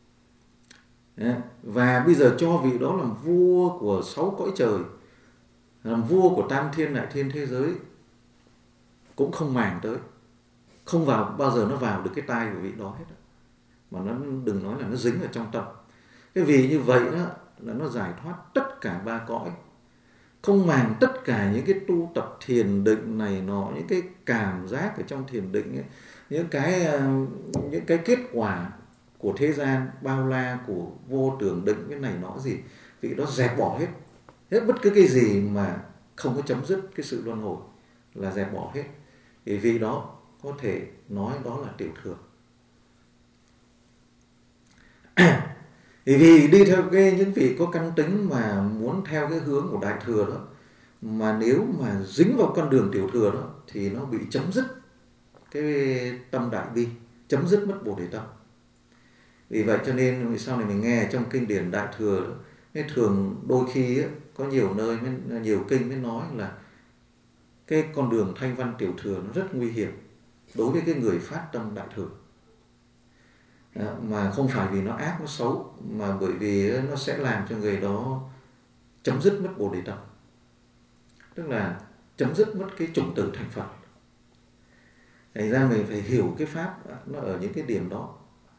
Và bây giờ cho vị đó làm vua của 6 cõi trời, làm vua của tam thiên đại thiên thế giới, cũng không màng tới, không vào bao giờ nó vào được cái tai của vị đó hết. Mà nó đừng nói là nó dính ở trong tâm. Cái vì như vậy đó là nó giải thoát tất cả 3 cõi, không màng tất cả những cái tu tập thiền định này nọ, những cái cảm giác ở trong thiền định ấy, những cái kết quả của thế gian bao la, của vô tưởng định cái này nọ gì, vị đó dẹp bỏ hết bất cứ cái gì mà không có chấm dứt cái sự luân hồi là dẹp bỏ hết. Thì vị đó có thể nói đó là tiểu thừa. Vì đi theo những vị có căn tính mà muốn theo cái hướng của đại thừa đó, mà nếu mà dính vào con đường tiểu thừa đó thì nó bị chấm dứt cái tâm đại bi, chấm dứt mất bồ đề tâm. Vì vậy cho nên sau này mình nghe trong kinh điển đại thừa đó, thường đôi khi ấy, có nhiều nơi, nhiều kinh mới nói là cái con đường thanh văn tiểu thừa nó rất nguy hiểm đối với cái người phát tâm đại thừa. Mà không phải vì nó ác, nó xấu, mà bởi vì nó sẽ làm cho người đó chấm dứt mất bồ đề tâm, tức là chấm dứt mất cái chủng tử thành Phật. Thành ra mình phải hiểu cái pháp nó ở những cái điểm đó.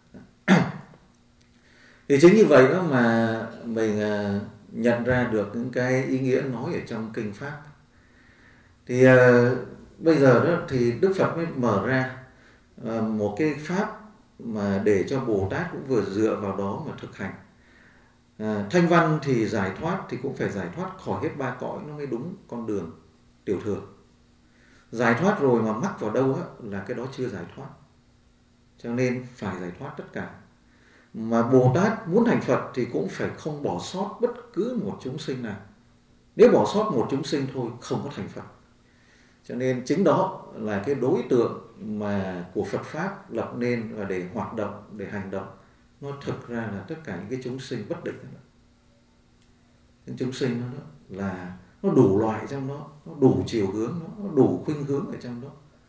Thì chính như vậy đó mà mình nhận ra được những cái ý nghĩa nói ở trong kinh pháp. Thì bây giờ đó thì Đức Phật mới mở ra một cái pháp mà để cho Bồ Tát cũng vừa dựa vào đó mà thực hành. Thanh văn thì giải thoát thì cũng phải giải thoát khỏi hết 3 cõi nó mới đúng con đường tiểu thừa. Giải thoát rồi mà mắc vào đâu á, là cái đó chưa giải thoát. Cho nên phải giải thoát tất cả. Mà Bồ Tát muốn thành Phật thì cũng phải không bỏ sót bất cứ một chúng sinh nào. Nếu bỏ sót một chúng sinh thôi không có thành Phật. Cho nên chính đó là cái đối tượng mà của Phật Pháp lập nên và để hoạt động, để hành động. Nó thực ra là tất cả những cái chúng sinh bất định đó. Những chúng sinh đó là nó đủ loại trong đó, nó đủ chiều hướng, nó đủ khuynh hướng ở trong đó.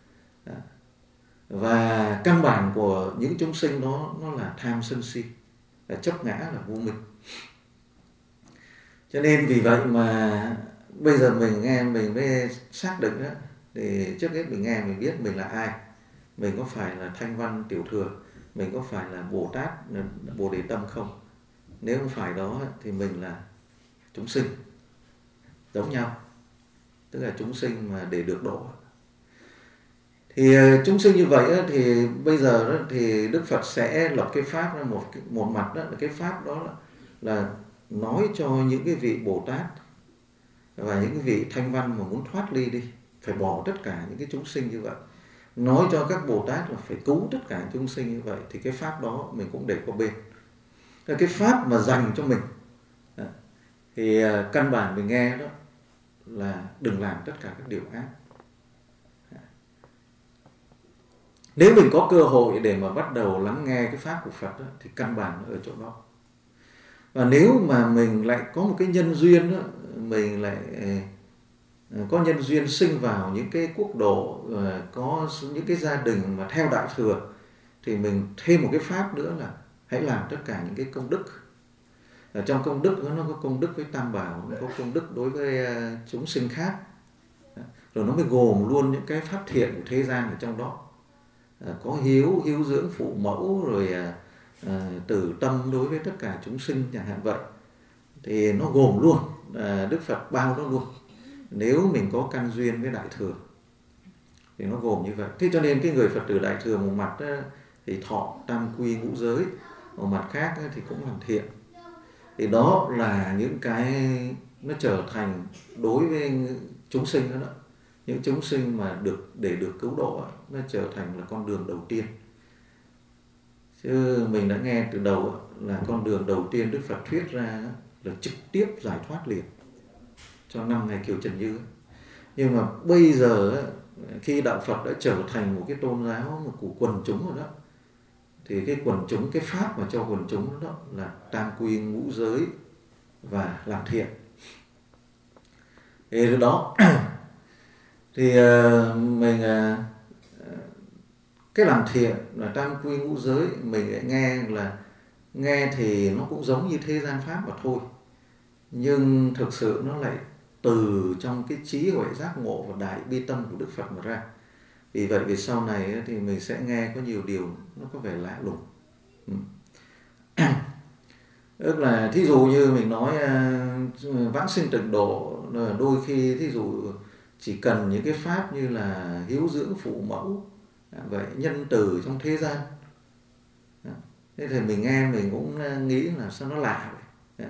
Và căn bản của những chúng sinh đó nó là tham sân si, là chấp ngã, là vô minh. Cho nên vì vậy mà bây giờ mình nghe mình mới xác định đó, thì trước hết mình nghe mình biết mình là ai, mình có phải là thanh văn tiểu thừa, mình có phải là Bồ Tát, là Bồ Đề Tâm không. Nếu không phải đó thì mình là chúng sinh giống nhau, tức là chúng sinh mà để được độ. Thì chúng sinh như vậy thì bây giờ thì Đức Phật sẽ lập cái pháp ra một mặt đó, cái pháp đó là nói cho những cái vị Bồ Tát và những cái vị thanh văn mà muốn thoát ly đi, phải bỏ tất cả những cái chúng sinh như vậy. Nói cho các Bồ Tát là phải cứu tất cả chúng sinh như vậy, thì cái pháp đó mình cũng để qua bên. Cái pháp mà dành cho mình thì căn bản mình nghe đó là đừng làm tất cả các điều ác. Nếu mình có cơ hội để mà bắt đầu lắng nghe cái pháp của Phật đó, thì căn bản nó ở chỗ đó. Và nếu mà mình lại có một cái nhân duyên đó, mình lại có nhân duyên sinh vào những cái quốc độ, có những cái gia đình mà theo đại thừa, thì mình thêm một cái pháp nữa là hãy làm tất cả những cái công đức. Ở trong công đức nó có công đức với Tam Bảo, nó có công đức đối với chúng sinh khác, rồi nó mới gồm luôn những cái pháp thiện của thế gian ở trong đó. Có hiếu dưỡng phụ mẫu, rồi tử tâm đối với tất cả chúng sinh chẳng hạn vậy, thì nó gồm luôn, Đức Phật bao nó luôn. Nếu mình có căn duyên với đại thừa thì nó gồm như vậy. Thế cho nên cái người Phật tử đại thừa một mặt thì thọ tam quy ngũ giới, một mặt khác thì cũng làm thiện. Thì đó là những cái nó trở thành đối với chúng sinh đó, những chúng sinh mà để được cứu độ, nó trở thành là con đường đầu tiên. Chứ mình đã nghe từ đầu là con đường đầu tiên Đức Phật thuyết ra là trực tiếp giải thoát liền cho 5 ngày Kiều Trần Như. Nhưng mà bây giờ khi đạo Phật đã trở thành một cái tôn giáo mà của quần chúng rồi đó, thì cái quần chúng, cái pháp mà cho quần chúng đó là tam quy ngũ giới và làm thiện. Thì đó thì mình cái làm thiện là tam quy ngũ giới, mình lại nghe thì nó cũng giống như thế gian pháp mà thôi, nhưng thực sự nó lại từ trong cái trí huệ giác ngộ và đại bi tâm của Đức Phật mà ra. Vì vậy về sau này thì mình sẽ nghe có nhiều điều nó có vẻ lạ lùng. Tức là thí dụ như mình nói vãng sinh tịnh độ, đôi khi thí dụ chỉ cần những cái pháp như là hiếu dưỡng phụ mẫu, vậy nhân từ trong thế gian. Thế thì mình nghe mình cũng nghĩ là sao nó lạ vậy.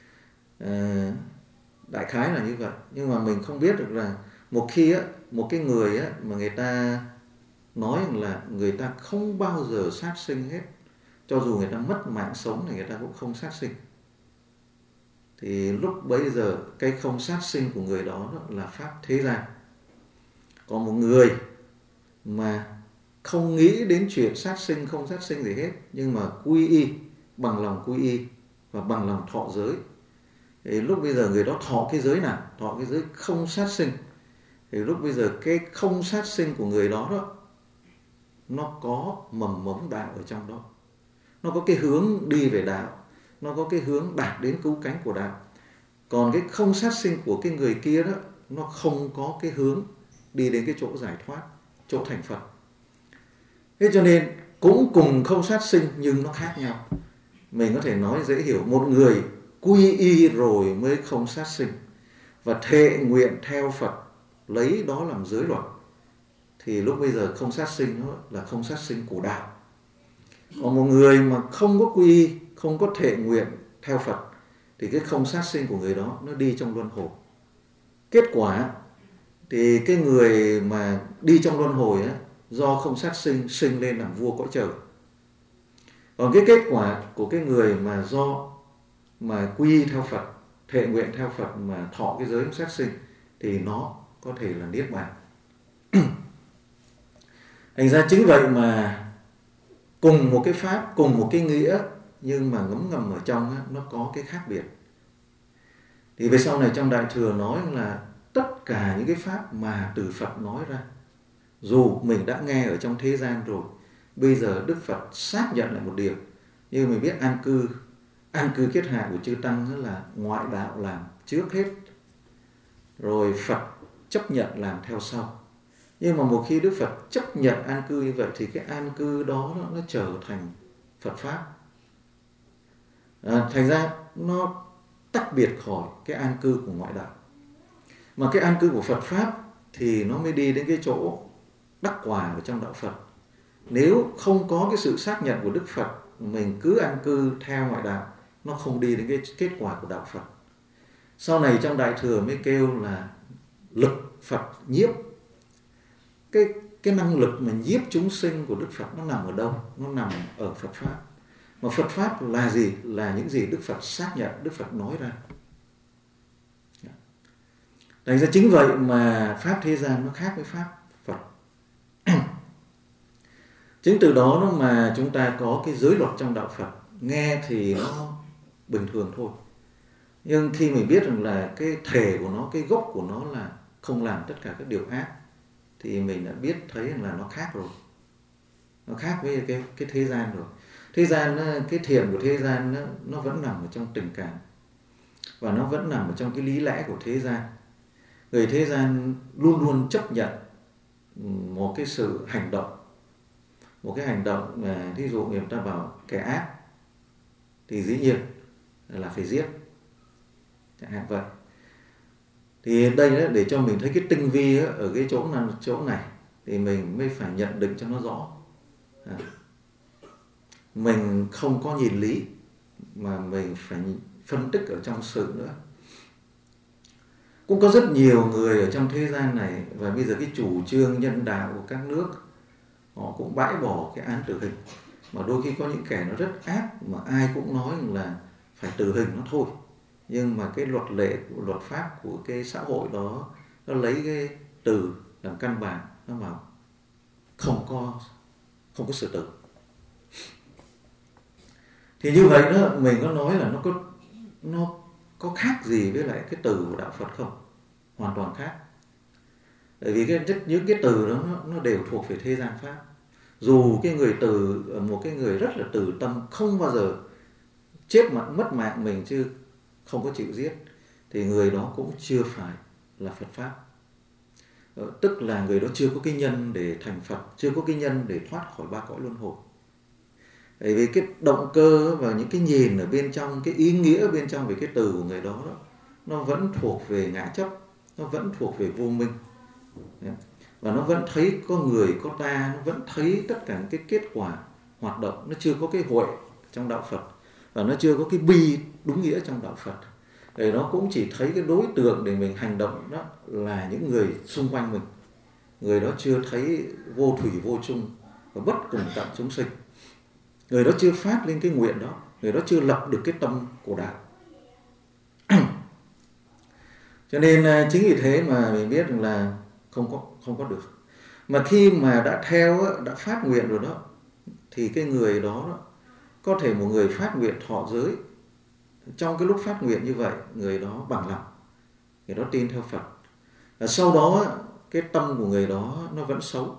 Đại khái là như vậy. Nhưng mà mình không biết được là một khi một cái người mà người ta nói là người ta không bao giờ sát sinh hết, cho dù người ta mất mạng sống thì người ta cũng không sát sinh, thì lúc bấy giờ cái không sát sinh của người đó là pháp thế gian. Còn một người mà không nghĩ đến chuyện sát sinh không sát sinh gì hết, nhưng mà quy y, bằng lòng quy y và bằng lòng thọ giới, thì lúc bây giờ người đó thọ cái giới nào? Thọ cái giới không sát sinh. Thì lúc bây giờ cái không sát sinh của người đó nó có mầm mống đạo ở trong đó, nó có cái hướng đi về đạo, nó có cái hướng đạt đến cứu cánh của đạo. Còn cái không sát sinh của cái người kia đó, nó không có cái hướng đi đến cái chỗ giải thoát, chỗ thành Phật. Thế cho nên cũng cùng không sát sinh nhưng nó khác nhau. Mình có thể nói dễ hiểu, một người quy y rồi mới không sát sinh và thệ nguyện theo Phật, lấy đó làm giới luật, thì lúc bây giờ không sát sinh đó là không sát sinh của đạo. Còn một người mà không có quy y, không có thệ nguyện theo Phật, thì cái không sát sinh của người đó nó đi trong luân hồi. Kết quả thì cái người mà đi trong luân hồi do không sát sinh, sinh lên làm vua cõi trời. Còn cái kết quả của cái người mà do mà quy y theo Phật, thệ nguyện theo Phật mà thọ cái giới sát sinh, thì nó có thể là niết bàn. Thành ra chính vậy mà cùng một cái pháp, cùng một cái nghĩa, nhưng mà ngấm ngầm ở trong nó có cái khác biệt. Thì về sau này trong Đại Thừa nói là tất cả những cái pháp mà từ Phật nói ra, dù mình đã nghe ở trong thế gian rồi, bây giờ Đức Phật xác nhận lại một điều. Như mình biết an cư kiết hạ của chư Tăng là ngoại đạo làm trước hết, rồi Phật chấp nhận làm theo sau. Nhưng mà một khi Đức Phật chấp nhận an cư như vậy, thì cái an cư đó nó trở thành Phật Pháp. Thành ra nó tách biệt khỏi cái an cư của ngoại đạo. Mà cái an cư của Phật Pháp thì nó mới đi đến cái chỗ đắc quả ở trong đạo Phật. Nếu không có cái sự xác nhận của Đức Phật, mình cứ an cư theo ngoại đạo, nó không đi đến cái kết quả của đạo Phật. Sau này trong Đại Thừa mới kêu là lực Phật nhiếp. Cái năng lực mà nhiếp chúng sinh của Đức Phật nó nằm ở đâu? Nó nằm ở Phật Pháp. Mà Phật Pháp là gì? Là những gì Đức Phật xác nhận, Đức Phật nói ra. Thành ra chính vậy mà Pháp thế gian nó khác với Pháp Phật. Chính từ đó mà chúng ta có cái giới luật trong đạo Phật. Nghe thì nó bình thường thôi, nhưng khi mình biết rằng là cái thể của nó, cái gốc của nó là không làm tất cả các điều ác, thì mình đã biết thấy là nó khác rồi. Nó khác với cái thế gian rồi. Thế gian, cái thiện của thế gian nó vẫn nằm ở trong tình cảm, và nó vẫn nằm ở trong cái lý lẽ của thế gian. Người thế gian luôn luôn chấp nhận một cái sự hành động. Một cái hành động mà thí dụ người ta bảo kẻ ác thì dĩ nhiên là phải giết, chẳng hạn vậy. Thì đây để cho mình thấy cái tinh vi ở cái chỗ này thì mình mới phải nhận định cho nó rõ. Mình không có nhìn lý, mà mình phải phân tích ở trong sự nữa. Cũng có rất nhiều người ở trong thế gian này, và bây giờ cái chủ trương nhân đạo của các nước họ cũng bãi bỏ cái án tử hình. mà đôi khi có những kẻ nó rất ác mà ai cũng nói là phải tử hình nó thôi, nhưng mà cái luật lệ, luật pháp của cái xã hội đó nó lấy cái từ làm căn bản, nó bảo không có sự tử. Thì như vậy đó, mình có nói là nó có khác gì với lại cái từ của đạo Phật không? Hoàn toàn khác. Bởi vì những cái từ đó nó đều thuộc về thế gian pháp. Dù cái người từ, một cái người rất là từ tâm, không bao giờ chết mất mạng mình chứ không có chịu giết, thì người đó cũng chưa phải là Phật pháp. Tức là người đó chưa có cái nhân để thành Phật, chưa có cái nhân để thoát khỏi ba cõi luân hồi. Bởi vì cái động cơ và những cái nhìn ở bên trong, cái ý nghĩa bên trong về cái từ của người đó, nó vẫn thuộc về ngã chấp, nó vẫn thuộc về vô minh. Và nó vẫn thấy có người, có ta, nó vẫn thấy tất cả những cái kết quả hoạt động, nó chưa có cái huệ trong đạo Phật, và nó chưa có cái bi đúng nghĩa trong đạo Phật. Thì nó cũng chỉ thấy cái đối tượng để mình hành động đó là những người xung quanh mình. Người đó chưa thấy vô thủy vô chung và bất cùng tận chúng sinh. Người đó chưa phát lên cái nguyện đó, người đó chưa lập được cái tâm của đạo. Cho nên chính vì thế mà mình biết rằng là không có được. Mà khi mà đã phát nguyện rồi đó, thì cái người đó có thể một người phát nguyện thọ giới, trong cái lúc phát nguyện như vậy, người đó bằng lòng, người đó tin theo Phật. Và sau đó cái tâm của người đó nó vẫn xấu.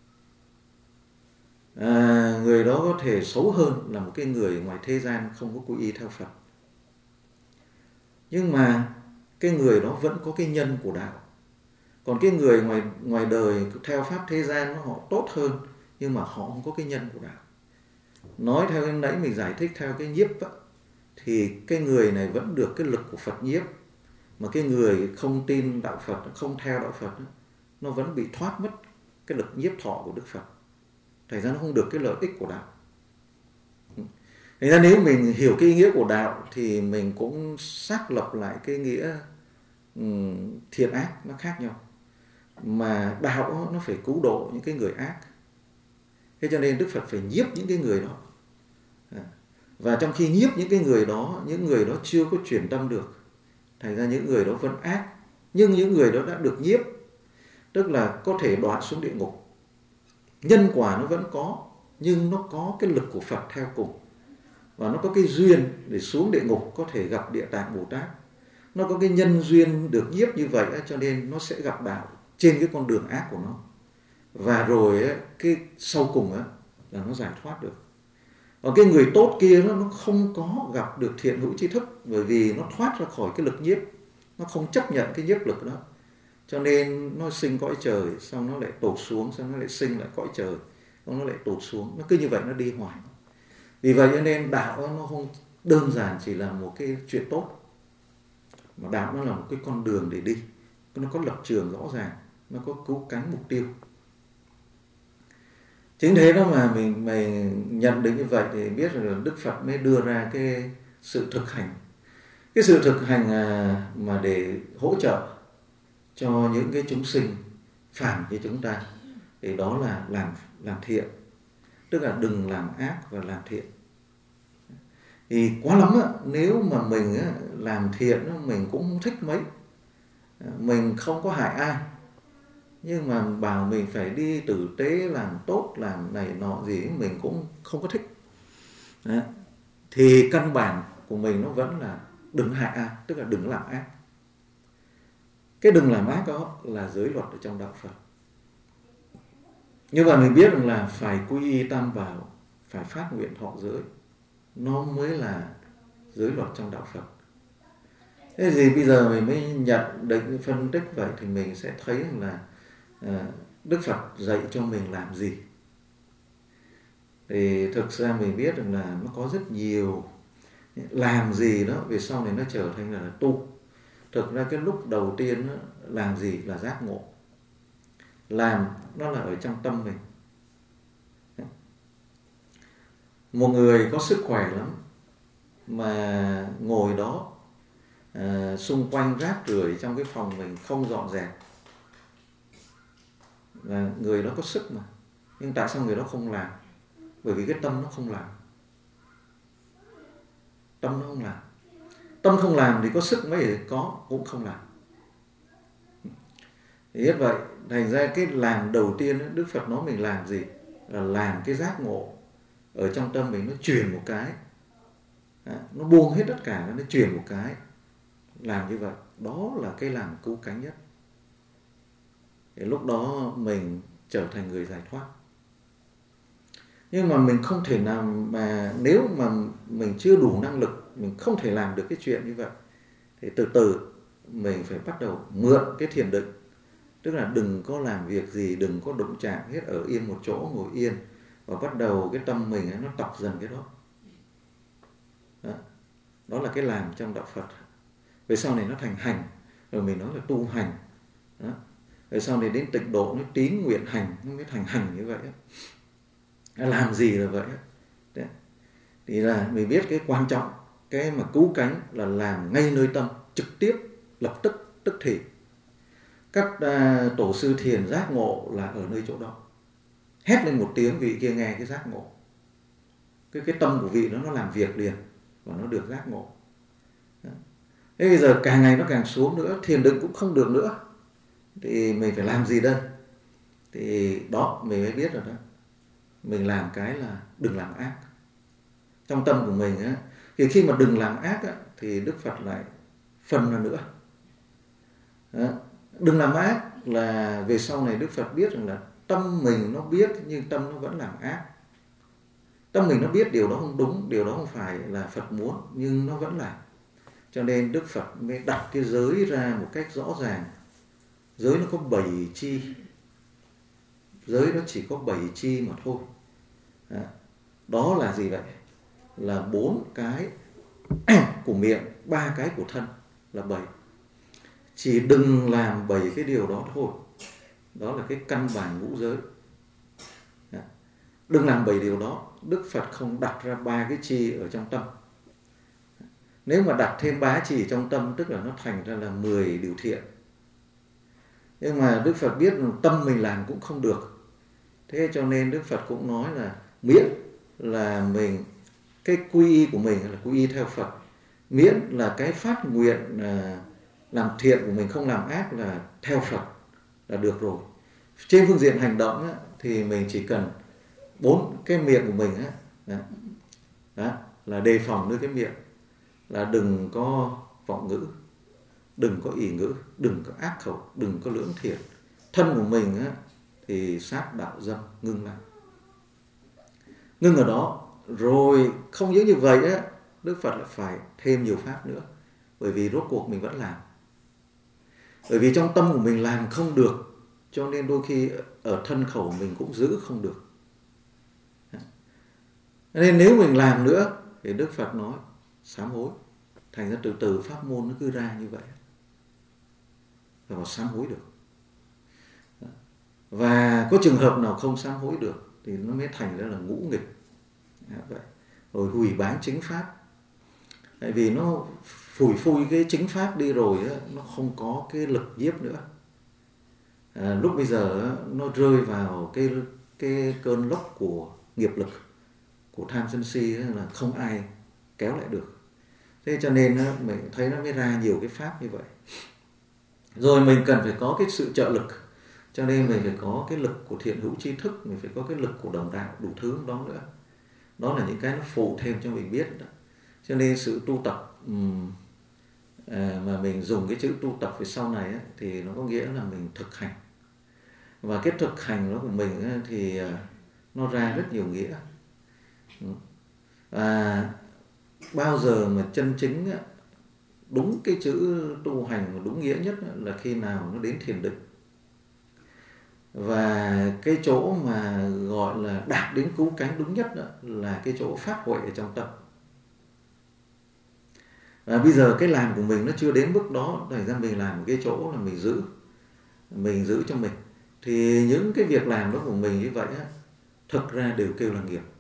Người đó có thể xấu hơn là một cái người ngoài thế gian không có quy y theo Phật. Nhưng mà cái người đó vẫn có cái nhân của đạo. Còn cái người ngoài đời theo pháp thế gian họ tốt hơn, nhưng mà họ không có cái nhân của đạo. Nói theo cái nãy mình giải thích theo cái nhiếp đó, thì cái người này vẫn được cái lực của Phật nhiếp, mà cái người không tin đạo Phật, không theo đạo Phật, nó vẫn bị thoát mất cái lực nhiếp thọ của Đức Phật. Thành ra nó không được cái lợi ích của đạo. Thành ra nếu mình hiểu cái ý nghĩa của đạo thì mình cũng xác lập lại cái nghĩa thiện ác nó khác nhau. Mà đạo nó phải cứu độ những cái người ác. Thế cho nên Đức Phật phải nhiếp những cái người đó. Và trong khi nhiếp những cái người đó, những người đó chưa có chuyển tâm được. Thành ra những người đó vẫn ác. Nhưng những người đó đã được nhiếp, tức là có thể đọa xuống địa ngục. Nhân quả nó vẫn có, nhưng nó có cái lực của Phật theo cùng. Và nó có cái duyên để xuống địa ngục có thể gặp Địa Tạng Bồ Tát. Nó có cái nhân duyên được nhiếp như vậy, cho nên nó sẽ gặp đạo trên cái con đường ác của nó. Và rồi cái sau cùng là nó giải thoát được. Còn cái người tốt kia nó không có gặp được thiện hữu tri thức, bởi vì nó thoát ra khỏi cái lực nhiếp, nó không chấp nhận cái nhiếp lực đó, cho nên nó sinh cõi trời, xong nó lại tụt xuống, xong nó lại sinh lại cõi trời, xong nó lại tụt xuống, nó cứ như vậy nó đi hoài. Vì vậy cho nên đạo nó không đơn giản chỉ là một cái chuyện tốt, mà đạo nó là một cái con đường để đi, nó có lập trường rõ ràng, nó có cứu cánh mục tiêu. Chính thế đó mà mình nhận định như vậy thì biết là Đức Phật mới đưa ra cái sự thực hành. Cái sự thực hành mà để hỗ trợ cho những cái chúng sinh phàm như chúng ta, thì đó là làm thiện. Tức là đừng làm ác và làm thiện. Thì quá lắm nếu mà mình làm thiện mình cũng không thích mấy. Mình không có hại ai, nhưng mà bảo mình phải đi tử tế, làm tốt, làm này nọ gì mình cũng không có thích. Đấy. Thì căn bản của mình nó vẫn là đừng hại ai, tức là đừng làm ác. Cái đừng làm ác đó là giới luật ở trong đạo Phật. Nhưng mà mình biết rằng là phải quy y tam bảo, phải phát nguyện thọ giới, nó mới là giới luật trong đạo Phật. Thế gì bây giờ mình mới nhận định phân tích vậy thì mình sẽ thấy rằng là Đức Phật dạy cho mình làm gì. Thì thực ra mình biết rằng là nó có rất nhiều làm gì đó về sau này nó trở thành là tu. Thực ra cái lúc đầu tiên đó, làm gì là giác ngộ. Làm nó là ở trong tâm mình. Một người có sức khỏe lắm mà ngồi đó xung quanh rác rưởi trong cái phòng mình không dọn dẹp, và người đó có sức mà, nhưng tại sao người đó không làm? Bởi vì cái tâm nó không làm. Tâm nó không làm. Tâm không làm thì có sức mấy có cũng không làm. Thì như vậy, thành ra cái làm đầu tiên Đức Phật nói mình làm gì? Là làm cái giác ngộ ở trong tâm mình, nó chuyển một cái. Nó buông hết tất cả, nó chuyển một cái. Làm như vậy, đó là cái làm cứu cánh nhất. Thì lúc đó mình trở thành người giải thoát. Nhưng mà mình không thể nào mà, nếu mà mình chưa đủ năng lực, mình không thể làm được cái chuyện như vậy, thì từ từ mình phải bắt đầu mượn cái thiền định. Tức là đừng có làm việc gì, đừng có động chạm hết, ở yên một chỗ, ngồi yên. Và bắt đầu cái tâm mình nó tập dần cái đó. Đó là cái làm trong đạo Phật. Về sau này nó thành hành, rồi mình nói là tu hành. Đó. Về sau này đến tịnh độ, nó tín nguyện hành, nó mới thành hành như vậy. Làm gì là vậy. Đấy. Thì là mình biết cái quan trọng, cái mà cứu cánh là làm ngay nơi tâm, trực tiếp, lập tức, tức thì. Các tổ sư thiền giác ngộ là ở nơi chỗ đó. Hét lên một tiếng, vị kia nghe cái giác ngộ. Cái tâm của vị đó nó làm việc liền và nó được giác ngộ. Đó. Thế bây giờ càng ngày nó càng xuống nữa, thiền định cũng không được nữa. Thì mình phải làm gì đây? Thì đó mình mới biết rồi đó. Mình làm cái là đừng làm ác. Trong tâm của mình á, thì khi mà đừng làm ác á, thì Đức Phật lại phân ra nữa. Đó. Đừng làm ác là về sau này Đức Phật biết rằng là tâm mình nó biết nhưng tâm nó vẫn làm ác. Tâm mình nó biết điều đó không đúng, điều đó không phải là Phật muốn, nhưng nó vẫn làm. Cho nên Đức Phật mới đặt cái giới ra một cách rõ ràng. Giới nó có 7 chi. Giới nó chỉ có 7 chi mà thôi. Đó là gì vậy? Là 4 cái của miệng, 3 cái của thân, là 7. Chỉ đừng làm 7 cái điều đó thôi. Đó là cái căn bản ngũ giới. Đừng làm 7 điều đó. Đức Phật không đặt ra 3 cái chi ở trong tâm. Nếu mà đặt thêm 3 chi ở trong tâm, tức là nó thành ra là 10 điều thiện. Nhưng mà Đức Phật biết tâm mình làm cũng không được. Thế cho nên Đức Phật cũng nói là miễn là mình, cái quy y của mình là quy y theo Phật. Miễn là cái phát nguyện làm thiện của mình không làm ác là theo Phật là được rồi. Trên phương diện hành động á, thì mình chỉ cần 4 cái miệng của mình á, đó, là đề phòng nơi cái miệng, là đừng có vọng ngữ, đừng có ỷ ngữ, đừng có ác khẩu, đừng có lưỡng thiệt. Thân của mình á, thì sát đạo dâm, ngưng lại. Ngưng ở đó. Rồi không những như vậy á, Đức Phật lại phải thêm nhiều pháp nữa. Bởi vì rốt cuộc mình vẫn làm. Bởi vì trong tâm của mình làm không được, cho nên đôi khi ở thân khẩu mình cũng giữ không được. Nên nếu mình làm nữa thì Đức Phật nói sám hối. Thành ra từ từ pháp môn nó cứ ra như vậy. Và vào sám hối được. Và có trường hợp nào không sám hối được thì nó mới thành ra là ngũ nghịch. Vậy. Rồi hủy báng chính pháp. Tại vì nó phủi phui cái chính pháp đi rồi á, nó không có cái lực nhiếp nữa. Lúc bây giờ nó rơi vào cái cơn lốc của nghiệp lực, của tham sân si là không ai kéo lại được. Thế cho nên mình thấy nó mới ra nhiều cái pháp như vậy. Rồi mình cần phải có cái sự trợ lực. Cho nên mình phải có cái lực của thiện hữu tri thức, mình phải có cái lực của đồng đạo, đủ thứ đó nữa. Đó là những cái nó phụ thêm cho mình biết đó. Cho nên sự tu tập mà mình dùng cái chữ tu tập về sau này á, thì nó có nghĩa là mình thực hành. Và cái thực hành đó của mình á, thì nó ra rất nhiều nghĩa. Và bao giờ mà chân chính á, đúng cái chữ tu hành và đúng nghĩa nhất á, là khi nào nó đến thiền định. Và cái chỗ mà gọi là đạt đến cứu cánh đúng nhất đó là cái chỗ phát huệ ở trong tâm. Và bây giờ cái làm của mình nó chưa đến mức đó, thành ra mình làm cái chỗ là mình giữ cho mình. Thì những cái việc làm đó của mình như vậy á, thực ra đều kêu là nghiệp.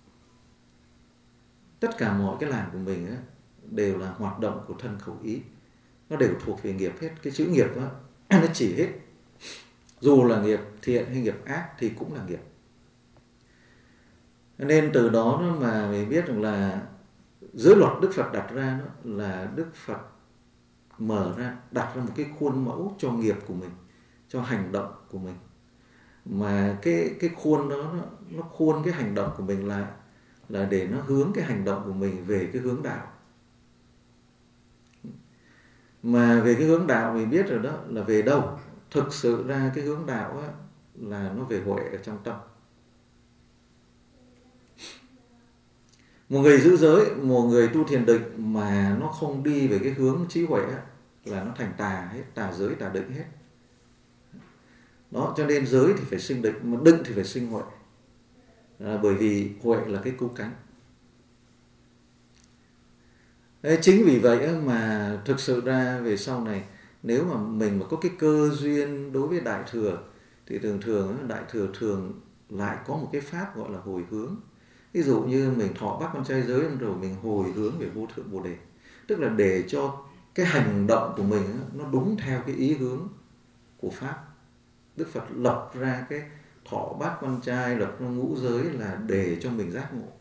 Tất cả mọi cái làm của mình á, đều là hoạt động của thân khẩu ý. Nó đều thuộc về nghiệp hết. Cái chữ nghiệp á, nó chỉ hết. Dù là nghiệp thiện hay nghiệp ác thì cũng là nghiệp. Nên từ đó mà mình biết rằng là giới luật Đức Phật đặt ra đó là Đức Phật mở ra, đặt ra một cái khuôn mẫu cho nghiệp của mình, cho hành động của mình. Mà cái khuôn đó nó khuôn cái hành động của mình lại là để nó hướng cái hành động của mình về cái hướng đạo. Mà về cái hướng đạo mình biết rồi đó là về đâu. Thực sự ra cái hướng đạo á, là nó về huệ ở trong tâm. Một người giữ giới, một người tu thiền định mà nó không đi về cái hướng trí huệ á, là nó thành tà hết, tà giới, tà định hết. Đó, cho nên giới thì phải sinh định, mà định thì phải sinh huệ. Bởi vì huệ là cái cứu cánh. Đấy, chính vì vậy mà thực sự ra về sau này, nếu mà mình mà có cái cơ duyên đối với Đại Thừa thì thường Đại Thừa thường lại có một cái pháp gọi là hồi hướng. Ví dụ như mình thọ bát quan trai giới rồi mình hồi hướng về vô thượng Bồ Đề, tức là để cho cái hành động của mình nó đúng theo cái ý hướng của pháp. Đức Phật lập ra cái thọ bát quan trai, lập ra ngũ giới là để cho mình giác ngộ.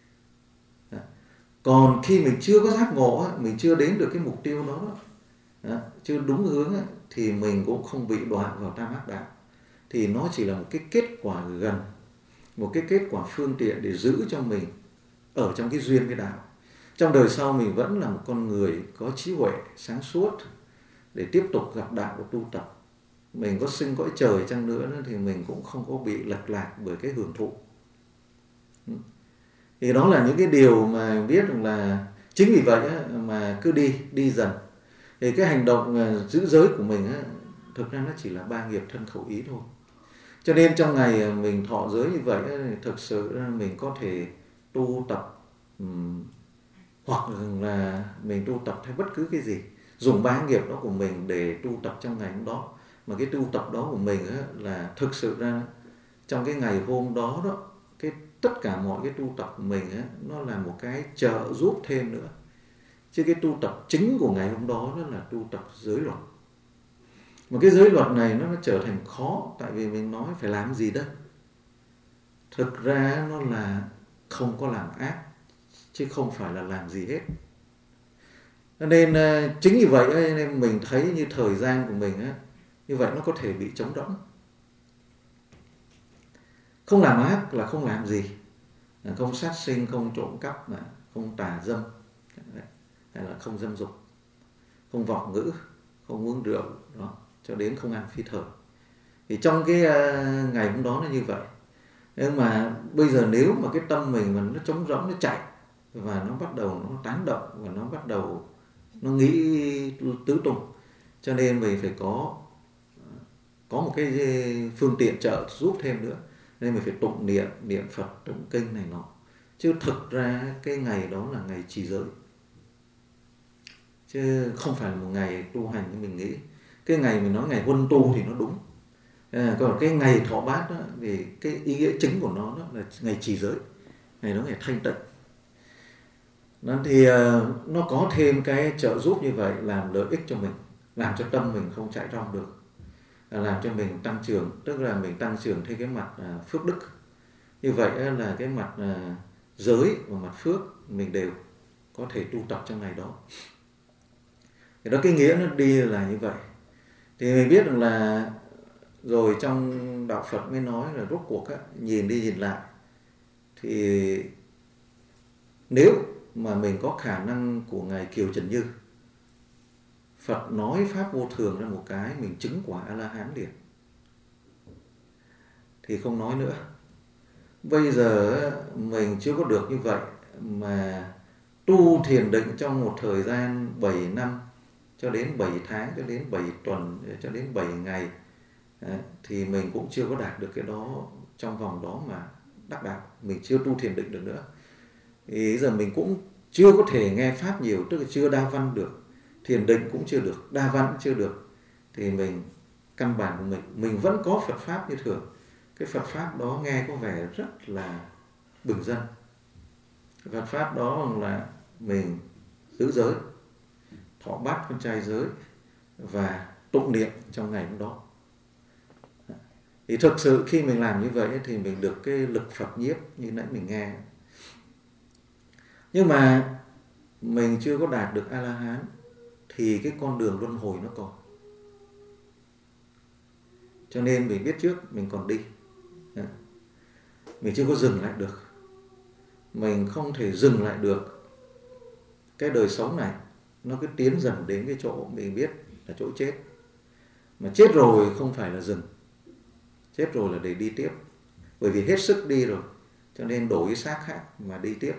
Còn khi mình chưa có giác ngộ, mình chưa đến được cái mục tiêu đó, chưa đúng hướng, thì mình cũng không bị đoạn vào tam ác đạo. Thì nó chỉ là một cái kết quả gần, một cái kết quả phương tiện để giữ cho mình ở trong cái duyên cái đạo. Trong đời sau mình vẫn là một con người có trí huệ, sáng suốt để tiếp tục gặp đạo và tu tập. Mình có sinh cõi trời chăng nữa thì mình cũng không có bị lệch lạc bởi cái hưởng thụ. Thì đó là những cái điều mà biết rằng là chính vì vậy mà cứ đi dần. Thì cái hành động giữ giới của mình thực ra nó chỉ là 3 nghiệp thân khẩu ý thôi. Cho nên trong ngày mình thọ giới như vậy thực sự mình có thể tu tập, hoặc là mình tu tập theo bất cứ cái gì, dùng 3 nghiệp đó của mình để tu tập trong ngày hôm đó. Mà cái tu tập đó của mình là thực sự ra trong cái ngày hôm đó cái tất cả mọi cái tu tập của mình nó là một cái trợ giúp thêm nữa. Chứ cái tu tập chính của ngày hôm đó là tu tập giới luật. Mà cái giới luật này nó trở thành khó, tại vì mình nói phải làm gì đó. Thực ra nó là không có làm ác, chứ không phải là làm gì hết. Nên chính vì vậy nên mình thấy như thời gian của mình như vậy nó có thể bị trống rỗng. Không làm ác là không làm gì, không sát sinh, không trộm cắp, không tà dâm, hay là không dâm dục, không vọng ngữ, không uống rượu đó, cho đến không ăn phi thời. Thì trong cái ngày hôm đó nó như vậy. Nhưng mà bây giờ nếu mà cái tâm mình mà nó trống rỗng, nó chạy và nó bắt đầu nó tán động và nó bắt đầu nó nghĩ tứ tung, cho nên mình phải có một cái phương tiện trợ giúp thêm nữa. Nên mình phải tụng niệm Phật, tụng kinh này nọ. Chứ thực ra cái ngày đó là ngày trì giới, chứ không phải là một ngày tu hành như mình nghĩ. Cái ngày mình nói ngày huân tu thì nó đúng. Còn cái ngày thọ bát đó, thì cái ý nghĩa chính của nó là ngày trì giới, ngày đó ngày thanh tịnh. Nó thì nó có thêm cái trợ giúp như vậy, làm lợi ích cho mình, làm cho tâm mình không chạy rong được, làm cho mình tăng trưởng, tức là mình tăng trưởng theo cái mặt phước đức. Như vậy là cái mặt giới và mặt phước mình đều có thể tu tập trong ngày đó. Thì đó, cái nghĩa nó đi là như vậy. Thì mình biết rằng là rồi trong đạo Phật mới nói là rốt cuộc nhìn đi nhìn lại, thì nếu mà mình có khả năng của Ngài Kiều Trần Như, Phật nói Pháp vô thường ra một cái, mình chứng quả A-la-hán liền, thì không nói nữa. Bây giờ mình chưa có được như vậy, mà tu thiền định trong một thời gian 7 năm, cho đến 7 tháng, cho đến 7 tuần, cho đến 7 ngày, thì mình cũng chưa có đạt được cái đó trong vòng đó mà đắc đạo. Mình chưa tu thiền định được nữa. Thì giờ mình cũng chưa có thể nghe Pháp nhiều, tức là chưa đa văn được. Thiền định cũng chưa được, đa văn cũng chưa được. Thì mình, căn bản của mình vẫn có Phật Pháp như thường. Cái Phật Pháp đó nghe có vẻ rất là bừng dân. Phật Pháp đó là mình giữ giới, thọ bát quan trai giới và tụng niệm trong ngày hôm đó. Thì thực sự khi mình làm như vậy thì mình được cái lực Phật nhiếp như nãy mình nghe. Nhưng mà mình chưa có đạt được A-la-hán thì cái con đường luân hồi nó còn. Cho nên mình biết trước mình còn đi. Mình chưa có dừng lại được. Mình không thể dừng lại được cái đời sống này. Nó cứ tiến dần đến cái chỗ mình biết là chỗ chết. Mà chết rồi không phải là dừng. Chết rồi là để đi tiếp. Bởi vì hết sức đi rồi, cho nên đổi cái xác khác mà đi tiếp.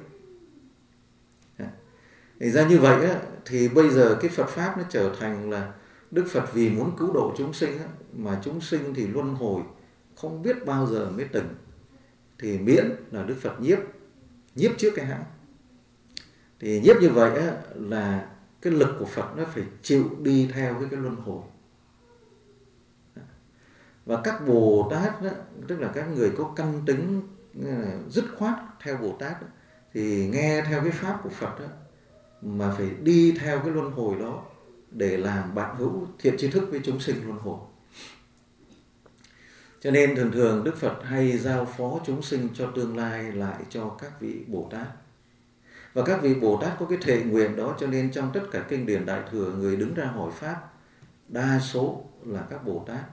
Thì ra như vậy á, thì bây giờ cái Phật Pháp nó trở thành là Đức Phật vì muốn cứu độ chúng sinh á, mà chúng sinh thì luân hồi không biết bao giờ mới tỉnh. Thì miễn là Đức Phật nhiếp trước cái hãng. Thì nhiếp như vậy á, là cái lực của Phật nó phải chịu đi theo với cái luân hồi. Và các Bồ Tát đó, tức là các người có căn tính dứt khoát theo Bồ Tát đó, thì nghe theo cái pháp của Phật đó, mà phải đi theo cái luân hồi đó để làm bạn hữu thiện tri thức với chúng sinh luân hồi. Cho nên thường thường Đức Phật hay giao phó chúng sinh cho tương lai lại cho các vị Bồ Tát. Và các vị Bồ Tát có cái thệ nguyện đó, cho nên trong tất cả kinh điển Đại Thừa, người đứng ra hỏi pháp đa số là các Bồ Tát.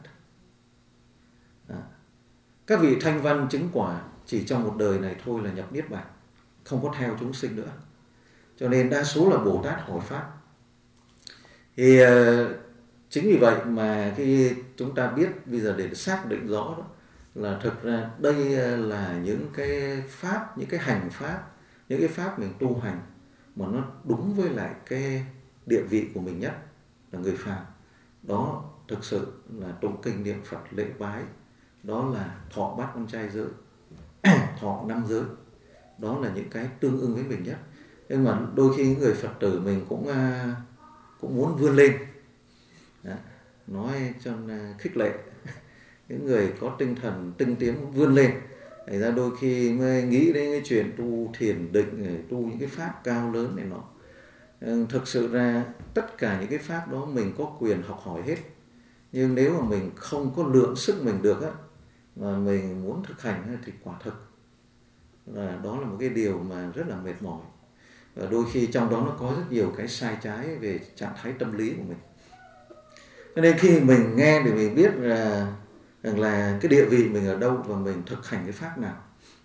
Các vị thanh văn chứng quả chỉ trong một đời này thôi là nhập niết bàn, không có theo chúng sinh nữa. Cho nên đa số là Bồ Tát hỏi pháp. Thì chính vì vậy mà khi chúng ta biết bây giờ để xác định rõ đó, là thực ra đây là những cái pháp, những cái hành pháp, những cái pháp mình tu hành mà nó đúng với lại cái địa vị của mình nhất là người phàm. Đó thực sự là tụng kinh niệm Phật lễ bái, đó là thọ bát quan trai giới, thọ 5 giới. Đó là những cái tương ưng với mình nhất. Nhưng mà đôi khi những người Phật tử mình cũng muốn vươn lên. Đó, nói cho khích lệ những người có tinh thần tinh tiến vươn lên. Thành ra đôi khi mới nghĩ đến cái chuyện tu thiền định, tu những cái pháp cao lớn này nọ. Thực sự ra tất cả những cái pháp đó mình có quyền học hỏi hết. Nhưng nếu mà mình không có lượng sức mình được á, mà mình muốn thực hành thì quả thực là đó là một cái điều mà rất là mệt mỏi. Và đôi khi trong đó nó có rất nhiều cái sai trái về trạng thái tâm lý của mình. Cho nên khi mình nghe thì mình biết rằng là cái địa vị mình ở đâu và mình thực hành cái pháp nào.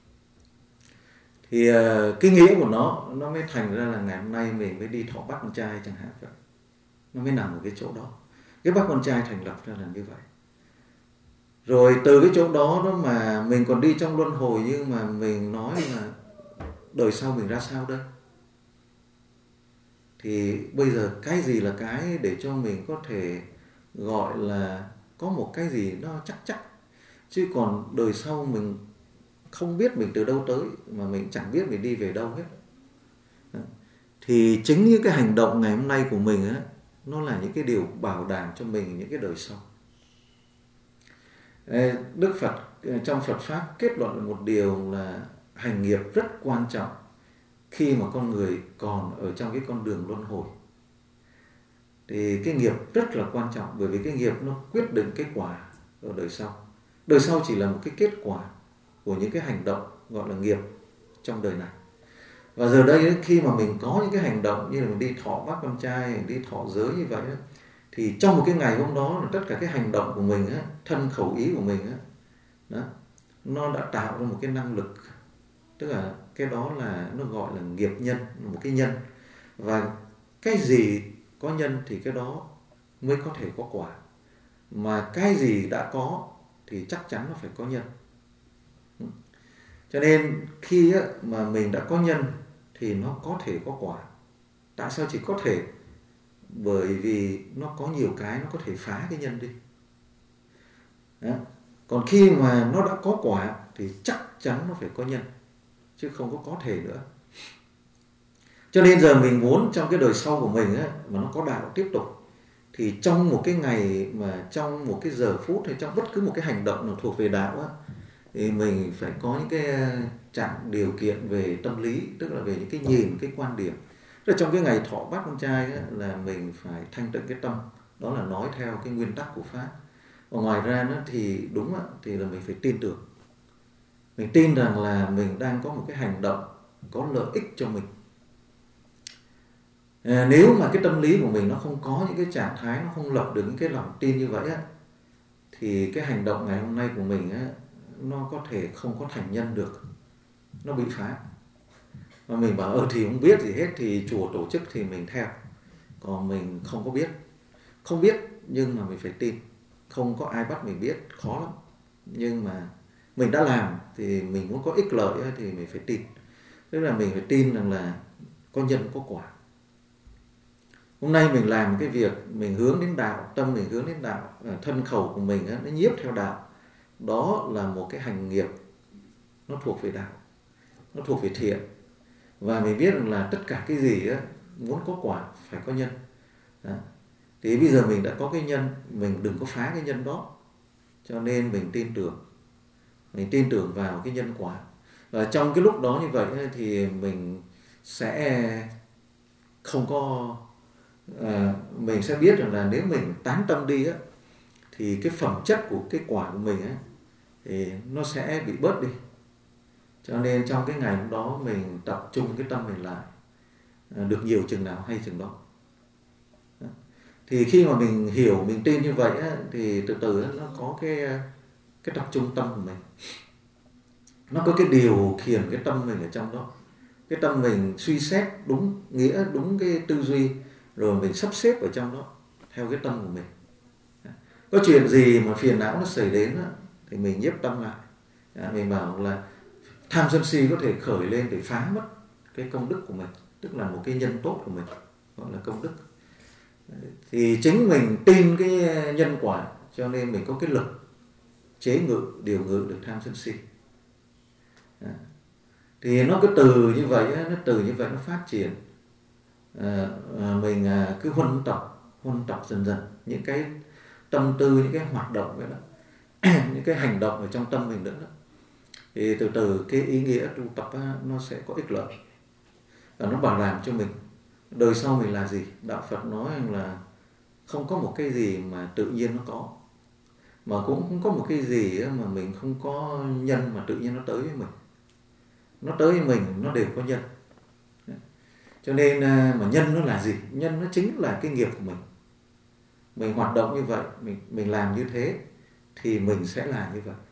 Thì cái nghĩa của nó mới thành ra là ngày hôm nay mình mới đi thọ bát quan trai chẳng hạn vậy. Nó mới nằm ở cái chỗ đó. Cái bát quan trai thành lập ra là như vậy. Rồi từ cái chỗ đó mà mình còn đi trong luân hồi, nhưng mà mình nói là đời sau mình ra sao đây? Thì bây giờ cái gì là cái để cho mình có thể gọi là có một cái gì nó chắc. Chứ còn đời sau mình không biết mình từ đâu tới, mà mình chẳng biết mình đi về đâu hết. Thì chính những cái hành động ngày hôm nay của mình á, nó là những cái điều bảo đảm cho mình những cái đời sau. Đức Phật trong Phật Pháp kết luận một điều là hành nghiệp rất quan trọng khi mà con người còn ở trong cái con đường luân hồi. Thì cái nghiệp rất là quan trọng, bởi vì cái nghiệp nó quyết định cái quả ở đời sau. Đời sau chỉ là một cái kết quả của những cái hành động gọi là nghiệp trong đời này. Và giờ đây khi mà mình có những cái hành động như là mình đi thọ bát quan trai, mình đi thọ giới như vậy đó, thì trong một cái ngày hôm đó là tất cả cái hành động của mình á, thân khẩu ý của mình á, đó, nó đã tạo ra một cái năng lực. Tức là cái đó là nó gọi là nghiệp nhân, một cái nhân. Và cái gì có nhân thì cái đó mới có thể có quả. Mà cái gì đã có thì chắc chắn nó phải có nhân. Cho nên khi mà mình đã có nhân thì nó có thể có quả. Tại sao chỉ có thể? Bởi vì nó có nhiều cái nó có thể phá cái nhân đi. Đó. Còn khi mà nó đã có quả thì chắc chắn nó phải có nhân, chứ không có thể nữa. Cho nên giờ mình muốn trong cái đời sau của mình á, mà nó có đạo tiếp tục, thì trong một cái ngày, mà trong một cái giờ phút, hay trong bất cứ một cái hành động nào thuộc về đạo á, thì mình phải có những cái trạng điều kiện về tâm lý, tức là về những cái nhìn, cái quan điểm. Rồi trong cái ngày thọ bát quan trai á, là mình phải thanh tịnh cái tâm, đó là nói theo cái nguyên tắc của Pháp. Còn ngoài ra nó thì đúng thì là mình phải tin tưởng. Mình tin rằng là mình đang có một cái hành động có lợi ích cho mình. Nếu mà cái tâm lý của mình nó không có những cái trạng thái, nó không lập được những cái lòng tin như vậy thì cái hành động ngày hôm nay của mình nó có thể không có thành nhân được, nó bị phá. Mà mình bảo thì không biết gì hết, thì chùa tổ chức thì mình theo, còn mình không có biết. Không biết nhưng mà mình phải tin. Không có ai bắt mình biết, khó lắm. Nhưng mà mình đã làm thì mình muốn có ích lợi thì mình phải tin. Tức là mình phải tin rằng là có nhân có quả. Hôm nay mình làm cái việc, mình hướng đến đạo, tâm mình hướng đến đạo, thân khẩu của mình nó nhiếp theo đạo. Đó là một cái hành nghiệp, nó thuộc về đạo, nó thuộc về thiện. Và mình biết rằng là tất cả cái gì muốn có quả phải có nhân. Đó. Thì bây giờ mình đã có cái nhân, mình đừng có phá cái nhân đó. Cho nên mình tin tưởng. Mình tin tưởng vào cái nhân quả. Và trong cái lúc đó như vậy thì mình sẽ không có... mình sẽ biết rằng là nếu mình tán tâm đi thì cái phẩm chất của cái quả của mình thì nó sẽ bị bớt đi. Cho nên trong cái ngày hôm đó mình tập trung cái tâm mình lại, được nhiều chừng nào hay chừng đó. Thì khi mà mình hiểu, mình tin như vậy thì từ từ nó có cái tập trung tâm của mình, nó có cái điều khiển cái tâm mình ở trong đó. Cái tâm mình suy xét đúng nghĩa, đúng cái tư duy, rồi mình sắp xếp ở trong đó theo cái tâm của mình. Có chuyện gì mà phiền não nó xảy đến thì mình nhiếp tâm lại. Mình bảo là tham sân si có thể khởi lên để phá mất cái công đức của mình, tức là một cái nhân tốt của mình, gọi là công đức. Thì chính mình tin cái nhân quả, cho nên mình có cái lực chế ngự, điều ngự được tham sân si. Thì nó cứ từ như vậy, nó phát triển. Mình cứ huân tập dần dần những cái tâm tư, những cái hoạt động vậy đó, những cái hành động ở trong tâm mình nữa đó. Thì từ từ cái ý nghĩa tu tập nó sẽ có ích lợi. Và nó bảo đảm cho mình đời sau mình là gì. Đạo Phật nói rằng là không có một cái gì mà tự nhiên nó có, mà cũng không có một cái gì mà mình không có nhân mà tự nhiên nó tới với mình. Nó tới với mình nó đều có nhân. Cho nên mà nhân nó là gì? Nhân nó chính là cái nghiệp của mình. Mình hoạt động như vậy, mình làm như thế thì mình sẽ là như vậy.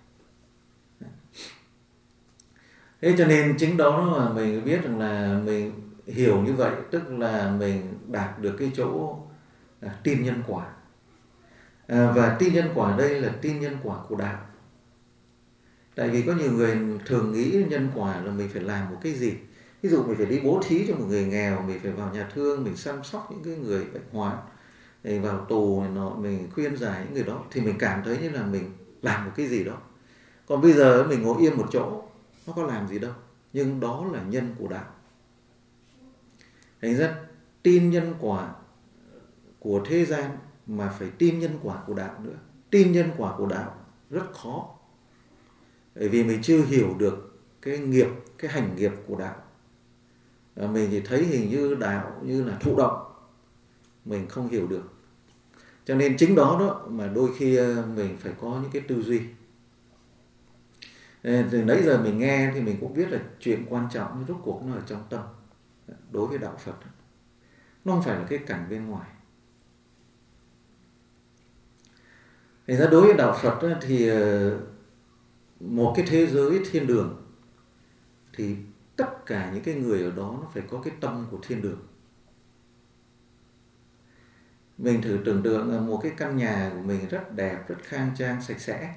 Thế cho nên chính đó mà mình biết rằng là mình hiểu như vậy, tức là mình đạt được cái chỗ tin nhân quả. Và tin nhân quả đây là tin nhân quả của đạo. Tại vì có nhiều người thường nghĩ nhân quả là mình phải làm một cái gì. Ví dụ mình phải đi bố thí cho một người nghèo, mình phải vào nhà thương, mình chăm sóc những cái người bệnh hoạn, mình vào tù mình khuyên giải những người đó, thì mình cảm thấy như là mình làm một cái gì đó. Còn bây giờ mình ngồi yên một chỗ, nó có làm gì đâu. Nhưng đó là nhân của đạo. Thành ra tin nhân quả của thế gian mà phải tin nhân quả của đạo nữa. Tin nhân quả của đạo rất khó. Bởi vì mình chưa hiểu được cái nghiệp, cái hành nghiệp của đạo. Mình chỉ thấy hình như đạo như là thụ động, mình không hiểu được. Cho nên chính đó mà đôi khi mình phải có những cái tư duy. Từ nãy giờ mình nghe thì mình cũng biết là chuyện quan trọng nhưng rốt cuộc nó ở trong tâm. Đối với đạo Phật, nó không phải là cái cảnh bên ngoài. Thành ra đối với đạo Phật thì một cái thế giới thiên đường thì tất cả những cái người ở đó nó phải có cái tâm của thiên đường. Mình thử tưởng tượng một cái căn nhà của mình rất đẹp, rất khang trang, sạch sẽ.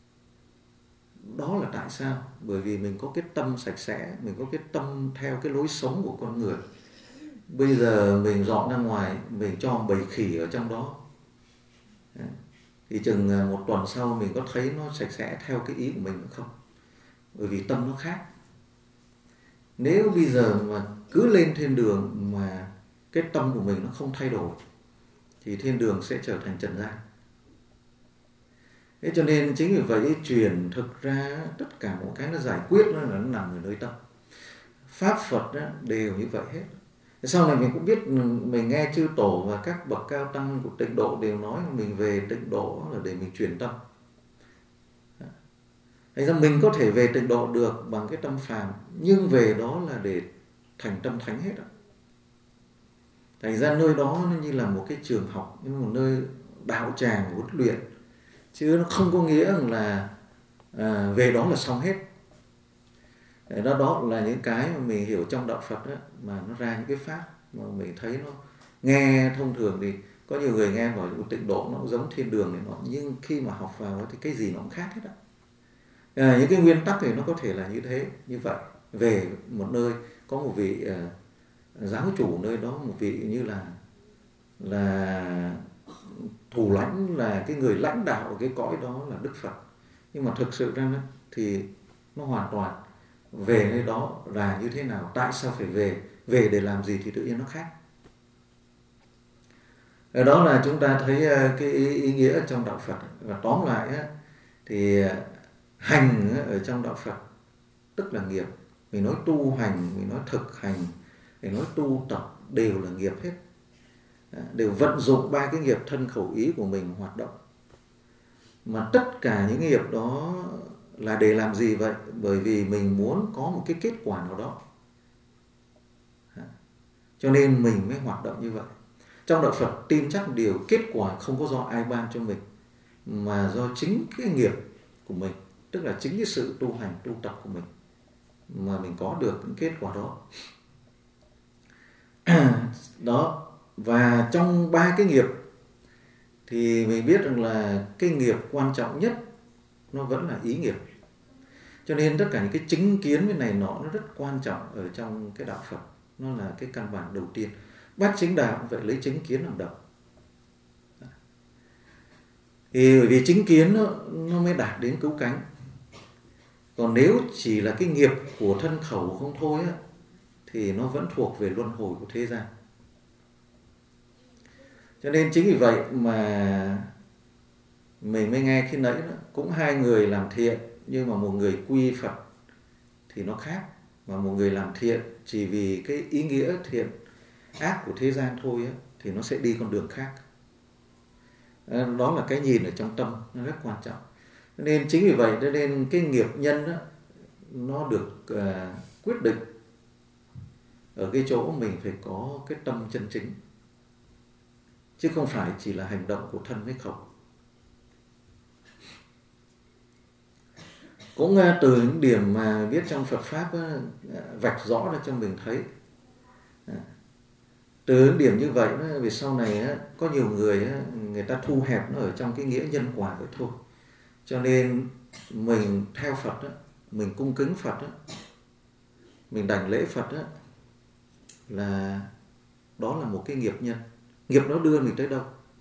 Đó là tại sao? Bởi vì mình có cái tâm sạch sẽ, mình có cái tâm theo cái lối sống của con người. Bây giờ mình dọn ra ngoài, mình cho bầy khỉ ở trong đó, thì chừng một tuần sau mình có thấy nó sạch sẽ theo cái ý của mình nữa không? Bởi vì tâm nó khác. Nếu bây giờ mà cứ lên thiên đường mà cái tâm của mình nó không thay đổi thì thiên đường sẽ trở thành trần gian. Thế cho nên chính vì vậy truyền thực ra tất cả mọi cái nó giải quyết nó nằm ở nơi tâm. Pháp Phật đều như vậy hết. Sau này mình cũng biết, mình nghe chư tổ và các bậc cao tăng của Tịnh độ đều nói mình về Tịnh độ là để mình chuyển tâm. Thành ra mình có thể về Tịnh độ được bằng cái tâm phàm, nhưng về đó là để thành tâm thánh hết. Thành ra nơi đó nó như là một cái trường học, như một nơi đạo tràng huấn luyện, chứ nó không có nghĩa là về đó là xong hết. Đó là những cái mà mình hiểu trong đạo Phật đó, mà nó ra những cái pháp mà mình thấy nó nghe thông thường thì có nhiều người nghe vào Tịnh độ nó cũng giống thiên đường này nọ, nhưng khi mà học vào thì cái gì nó cũng khác hết á. Những cái nguyên tắc thì nó có thể là như thế, như vậy. Về một nơi có một vị giáo chủ nơi đó, một vị như là thủ lãnh, là cái người lãnh đạo ở cái cõi đó là Đức Phật. Nhưng mà thực sự ra thì nó hoàn toàn về nơi đó là như thế nào, tại sao phải về để làm gì thì tự nhiên nó khác. Ở đó là chúng ta thấy cái ý nghĩa trong đạo Phật. Và tóm lại thì hành ở trong đạo Phật tức là nghiệp. Mình nói tu hành, mình nói thực hành, mình nói tu tập đều là nghiệp hết. Đều vận dụng ba cái nghiệp thân khẩu ý của mình hoạt động. Mà tất cả những nghiệp đó là để làm gì vậy? Bởi vì mình muốn có một cái kết quả nào đó, cho nên mình mới hoạt động như vậy. Trong đạo Phật tin chắc điều kết quả không có do ai ban cho mình, mà do chính cái nghiệp của mình, tức là chính cái sự tu hành, tu tập của mình mà mình có được những kết quả đó. Đó. Và trong ba cái nghiệp thì mình biết rằng là cái nghiệp quan trọng nhất nó vẫn là ý nghiệp. Cho nên tất cả những cái chứng kiến bên này nó rất quan trọng ở trong cái đạo Phật. Nó là cái căn bản đầu tiên. Bát chính đạo vậy lấy chứng kiến làm đầu. Thì bởi vì chứng kiến nó mới đạt đến cứu cánh. Còn nếu chỉ là cái nghiệp của thân khẩu không thôi thì nó vẫn thuộc về luân hồi của thế gian. Cho nên chính vì vậy mà mình mới nghe khi nãy cũng hai người làm thiện, nhưng mà một người quy Phật thì nó khác. Và một người làm thiện chỉ vì cái ý nghĩa thiện ác của thế gian thôi thì nó sẽ đi con đường khác. Đó là cái nhìn ở trong tâm, nó rất quan trọng. Nên chính vì vậy nên cái nghiệp nhân nó được quyết định ở cái chỗ mình phải có cái tâm chân chính, chứ không phải chỉ là hành động của thân với khẩu. Cũng từ những điểm mà viết trong Phật Pháp vạch rõ ra cho mình thấy. Từ những điểm như vậy vì sau này có nhiều người người ta thu hẹp nó ở trong cái nghĩa nhân quả vậy thôi. Cho nên mình theo Phật mình cung kính Phật mình đảnh lễ Phật là đó là một cái nghiệp nhân. Nghiệp nó đưa mình tới đâu?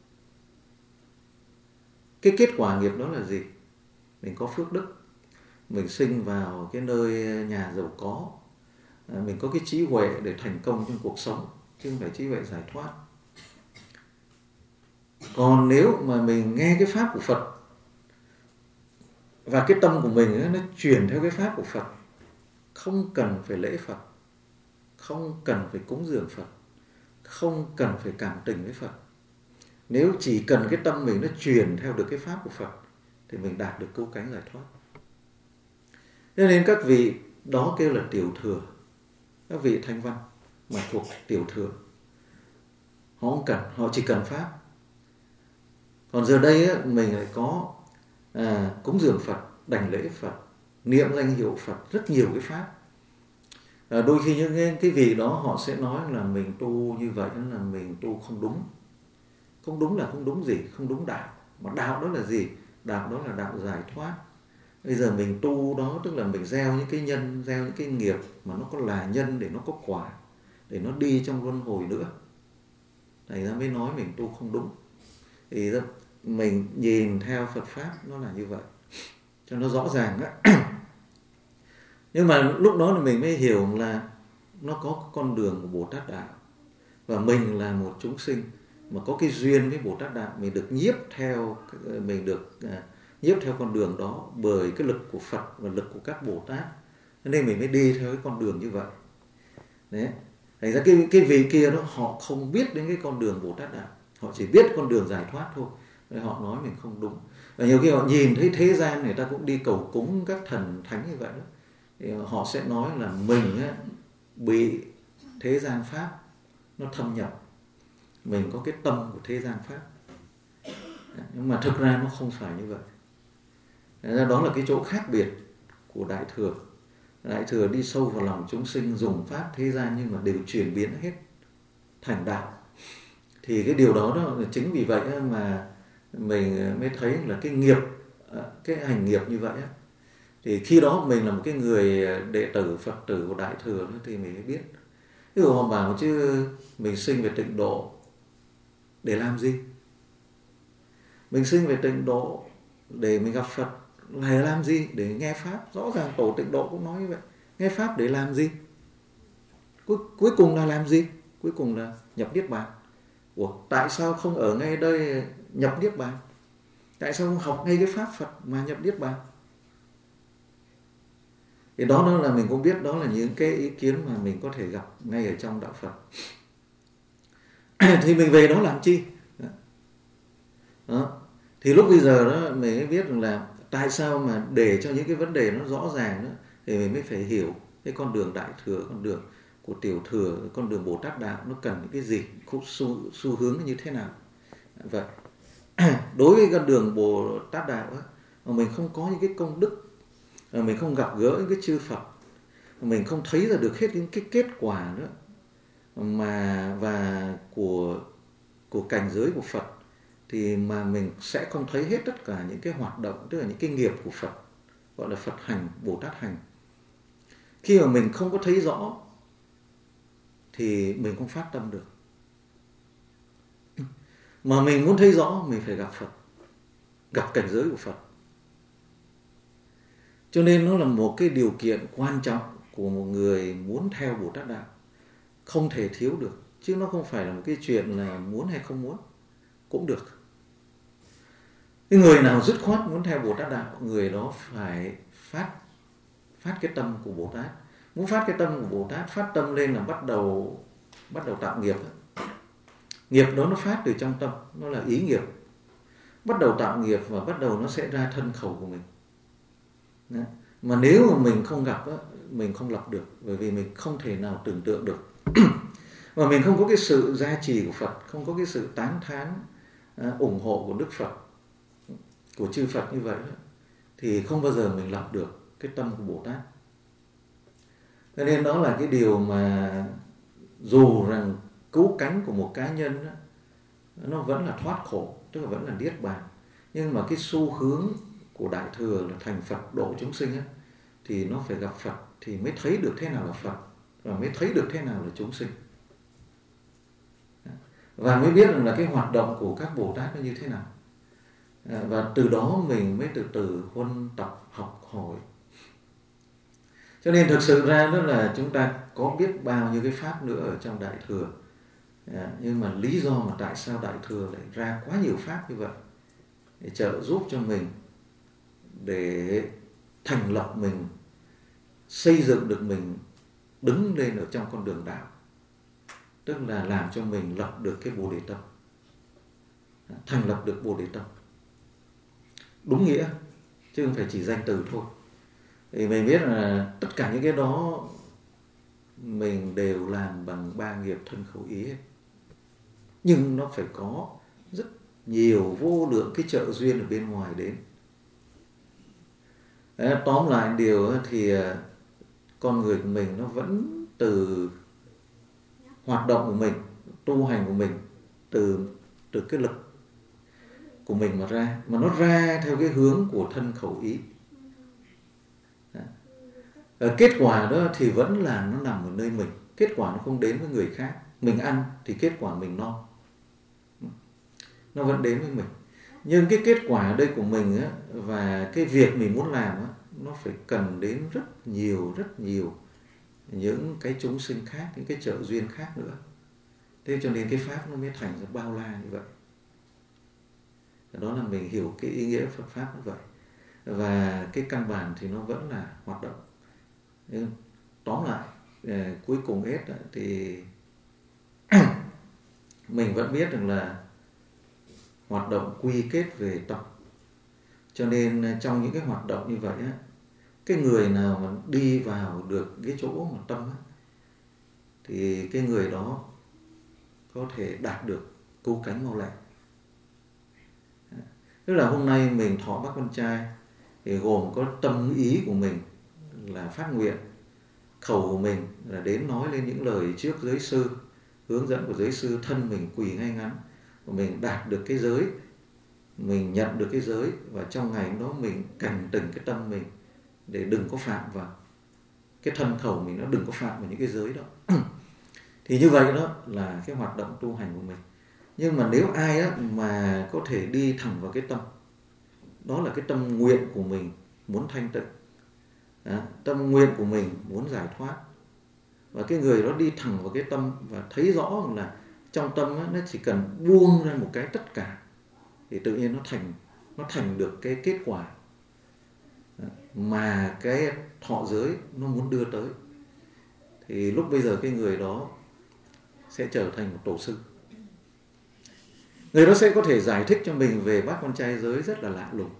Cái kết quả nghiệp đó là gì? Mình có phước đức, mình sinh vào cái nơi nhà giàu có, mình có cái trí huệ để thành công trong cuộc sống, chứ không phải trí huệ giải thoát. Còn nếu mà mình nghe cái pháp của Phật và cái tâm của mình nó chuyển theo cái pháp của Phật, không cần phải lễ Phật, không cần phải cúng dường Phật, không cần phải cảm tình với Phật, nếu chỉ cần cái tâm mình nó truyền theo được cái pháp của Phật thì mình đạt được cứu cánh giải thoát. Cho nên các vị đó kêu là tiểu thừa, các vị thanh văn mà thuộc tiểu thừa, họ không cần, họ chỉ cần pháp. Còn giờ đây mình lại có cúng dường Phật, đảnh lễ Phật, niệm danh hiệu Phật, rất nhiều cái pháp. Đôi khi những cái vị đó họ sẽ nói là mình tu như vậy là mình tu không đúng. Không đúng là không đúng gì? Không đúng đạo. Mà đạo đó là gì? Đạo đó là đạo giải thoát. Bây giờ mình tu đó tức là mình gieo những cái nhân, gieo những cái nghiệp mà nó có là nhân để nó có quả, để nó đi trong luân hồi nữa. Thành ra mới nói mình tu không đúng. Thì mình nhìn theo Phật Pháp nó là như vậy, cho nó rõ ràng đó. Nhưng mà lúc đó là mình mới hiểu là nó có con đường của Bồ Tát Đạo. Và mình là một chúng sinh mà có cái duyên với Bồ Tát Đạo, mình được nhiếp theo, mình được nhiếp theo con đường đó bởi cái lực của Phật và lực của các Bồ Tát. Nên mình mới đi theo cái con đường như vậy. Đấy. Thành ra cái vị kia đó họ không biết đến cái con đường Bồ Tát đạo, họ chỉ biết con đường giải thoát thôi. Nên họ nói mình không đúng. Và nhiều khi họ nhìn thấy thế gian người ta cũng đi cầu cúng các thần thánh như vậy đó, thì họ sẽ nói là mình á, bị thế gian pháp nó thâm nhập, mình có cái tâm của thế gian pháp. Nhưng mà thực ra nó không phải như vậy. Đó là cái chỗ khác biệt của Đại Thừa. Đại Thừa đi sâu vào lòng chúng sinh, dùng pháp thế gian nhưng mà đều chuyển biến hết thành đạo. Thì cái điều đó là chính vì vậy mà mình mới thấy là cái nghiệp, cái hành nghiệp như vậy. Thì khi đó mình là một cái người đệ tử, Phật tử của Đại Thừa thì mình mới biết. Ví dụ họ bảo chứ mình sinh về Tịnh Độ để làm gì? Mình sinh về Tịnh Độ để mình gặp Phật, là làm gì? Để nghe Pháp. Rõ ràng Tổ Tịnh Độ cũng nói như vậy. Nghe Pháp để làm gì? Cuối cùng là làm gì? Cuối cùng là nhập Niết Bàn. Ủa, tại sao không ở ngay đây nhập Niết Bàn? Tại sao không học ngay cái Pháp Phật mà nhập Niết Bàn? Thì đó là mình cũng biết đó là những cái ý kiến mà mình có thể gặp ngay ở trong đạo Phật. Thì mình về đó làm chi? Đó. Thì lúc bây giờ đó mình mới biết rằng là tại sao mà để cho những cái vấn đề nó rõ ràng đó, thì mình mới phải hiểu cái con đường Đại Thừa, con đường của Tiểu Thừa, con đường Bồ Tát đạo nó cần những cái gì, xu hướng như thế nào. Vậy đối với con đường Bồ Tát đạo ấy, mà mình không có những cái công đức, mình không gặp gỡ những cái chư Phật, mình không thấy ra được hết những cái kết quả nữa và của cảnh giới của Phật, thì mà mình sẽ không thấy hết tất cả những cái hoạt động, tức là những cái nghiệp của Phật, gọi là Phật hành, Bồ Tát hành. Khi mà mình không có thấy rõ thì mình không phát tâm được. Mà mình muốn thấy rõ mình phải gặp Phật, gặp cảnh giới của Phật. Cho nên nó là một cái điều kiện quan trọng của một người muốn theo Bồ Tát đạo, không thể thiếu được. Chứ nó không phải là một cái chuyện là muốn hay không muốn cũng được. Cái người nào dứt khoát muốn theo Bồ Tát đạo, người đó phải phát cái tâm của Bồ Tát. Muốn phát cái tâm của Bồ Tát, phát tâm lên là bắt đầu tạo nghiệp. Nghiệp đó nó phát từ trong tâm, nó là ý nghiệp. Bắt đầu tạo nghiệp và bắt đầu nó sẽ ra thân khẩu của mình. Đấy. Mà nếu mà mình không gặp, mình không lập được, bởi vì mình không thể nào tưởng tượng được. Mà mình không có cái sự gia trì của Phật, không có cái sự tán thán, ủng hộ của Đức Phật, của chư Phật như vậy, thì không bao giờ mình lập được cái tâm của Bồ Tát. Cho nên đó là cái điều mà dù rằng cứu cánh của một cá nhân đó, nó vẫn là thoát khổ, tức là vẫn là Niết Bàn. Nhưng mà cái xu hướng của Đại Thừa là thành Phật độ chúng sinh ấy, thì nó phải gặp Phật thì mới thấy được thế nào là Phật, và mới thấy được thế nào là chúng sinh, và mới biết rằng là cái hoạt động của các Bồ Tát nó như thế nào. Và từ đó mình mới từ từ huân tập học hỏi. Cho nên thực sự ra đó là chúng ta có biết bao nhiêu cái pháp nữa ở trong Đại Thừa. Nhưng mà lý do mà tại sao Đại Thừa lại ra quá nhiều pháp như vậy, để trợ giúp cho mình, để thành lập mình, xây dựng được mình đứng lên ở trong con đường đạo. Tức là làm cho mình lập được cái Bồ Đề Tâm, thành lập được Bồ Đề Tâm đúng nghĩa, chứ không phải chỉ danh từ thôi. Thì mình biết là tất cả những cái đó mình đều làm bằng ba nghiệp thân khẩu ý hết. Nhưng nó phải có rất nhiều vô lượng cái trợ duyên ở bên ngoài đến. Đấy, tóm lại điều thì con người của mình nó vẫn từ hoạt động của mình, tu hành của mình, từ cái lực của mình mà ra, mà nó ra theo cái hướng của thân khẩu ý. Kết quả đó thì vẫn là nó nằm ở nơi mình, kết quả nó không đến với người khác. Mình ăn thì kết quả mình no, nó vẫn đến với mình. Nhưng cái kết quả ở đây của mình á, và cái việc mình muốn làm á, nó phải cần đến rất nhiều những cái chúng sinh khác, những cái trợ duyên khác nữa. Thế cho nên cái pháp nó mới thành ra bao la như vậy. Đó là mình hiểu cái ý nghĩa Phật pháp như vậy. Và cái căn bản thì nó vẫn là hoạt động. Nhưng tóm lại cuối cùng hết thì mình vẫn biết rằng là hoạt động quy kết về tâm. Cho nên trong những cái hoạt động như vậy cái người nào mà đi vào được cái chỗ mà tâm thì cái người đó có thể đạt được cứu cánh mau lẹ. Tức là hôm nay mình thọ bát quan trai thì gồm có tâm ý của mình là phát nguyện, khẩu của mình là đến nói lên những lời trước giới sư, hướng dẫn của giới sư, thân mình quỳ ngay ngắn, và mình đạt được cái giới, mình nhận được cái giới, và trong ngày hôm đó mình cảnh tỉnh cái tâm mình để đừng có phạm vào cái thân khẩu mình, nó đừng có phạm vào những cái giới đó. Thì như vậy đó là cái hoạt động tu hành của mình. Nhưng mà nếu ai mà có thể đi thẳng vào cái tâm, đó là cái tâm nguyện của mình muốn thanh tịnh, tâm nguyện của mình muốn giải thoát, và cái người đó đi thẳng vào cái tâm và thấy rõ là trong tâm nó chỉ cần buông ra một cái tất cả thì tự nhiên nó thành được cái kết quả mà cái thọ giới nó muốn đưa tới. Thì lúc bây giờ cái người đó sẽ trở thành một tổ sư. Người đó sẽ có thể giải thích cho mình về bát quan trai giới rất là lạ lùng.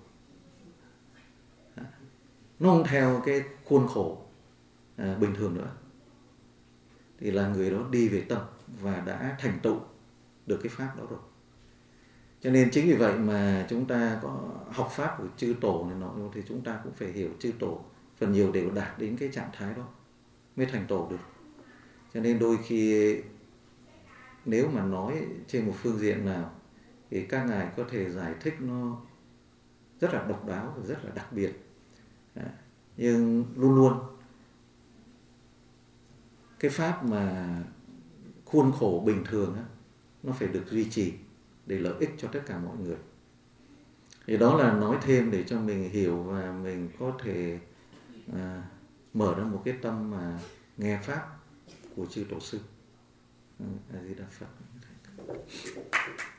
Nó không theo cái khuôn khổ bình thường nữa. Thì là người đó đi về tâm và đã thành tựu được cái pháp đó rồi. Cho nên chính vì vậy mà chúng ta có học pháp của chư tổ này nọ, thì chúng ta cũng phải hiểu chư tổ phần nhiều đều đạt đến cái trạng thái đó mới thành tổ được. Cho nên đôi khi nếu mà nói trên một phương diện nào thì các ngài có thể giải thích nó rất là độc đáo và rất là đặc biệt. Nhưng luôn luôn cái pháp mà khuôn khổ bình thường nó phải được duy trì để lợi ích cho tất cả mọi người. Thì đó là nói thêm để cho mình hiểu và mình có thể mở ra một cái tâm mà nghe pháp của chư tổ sư. A Di Đà Phật.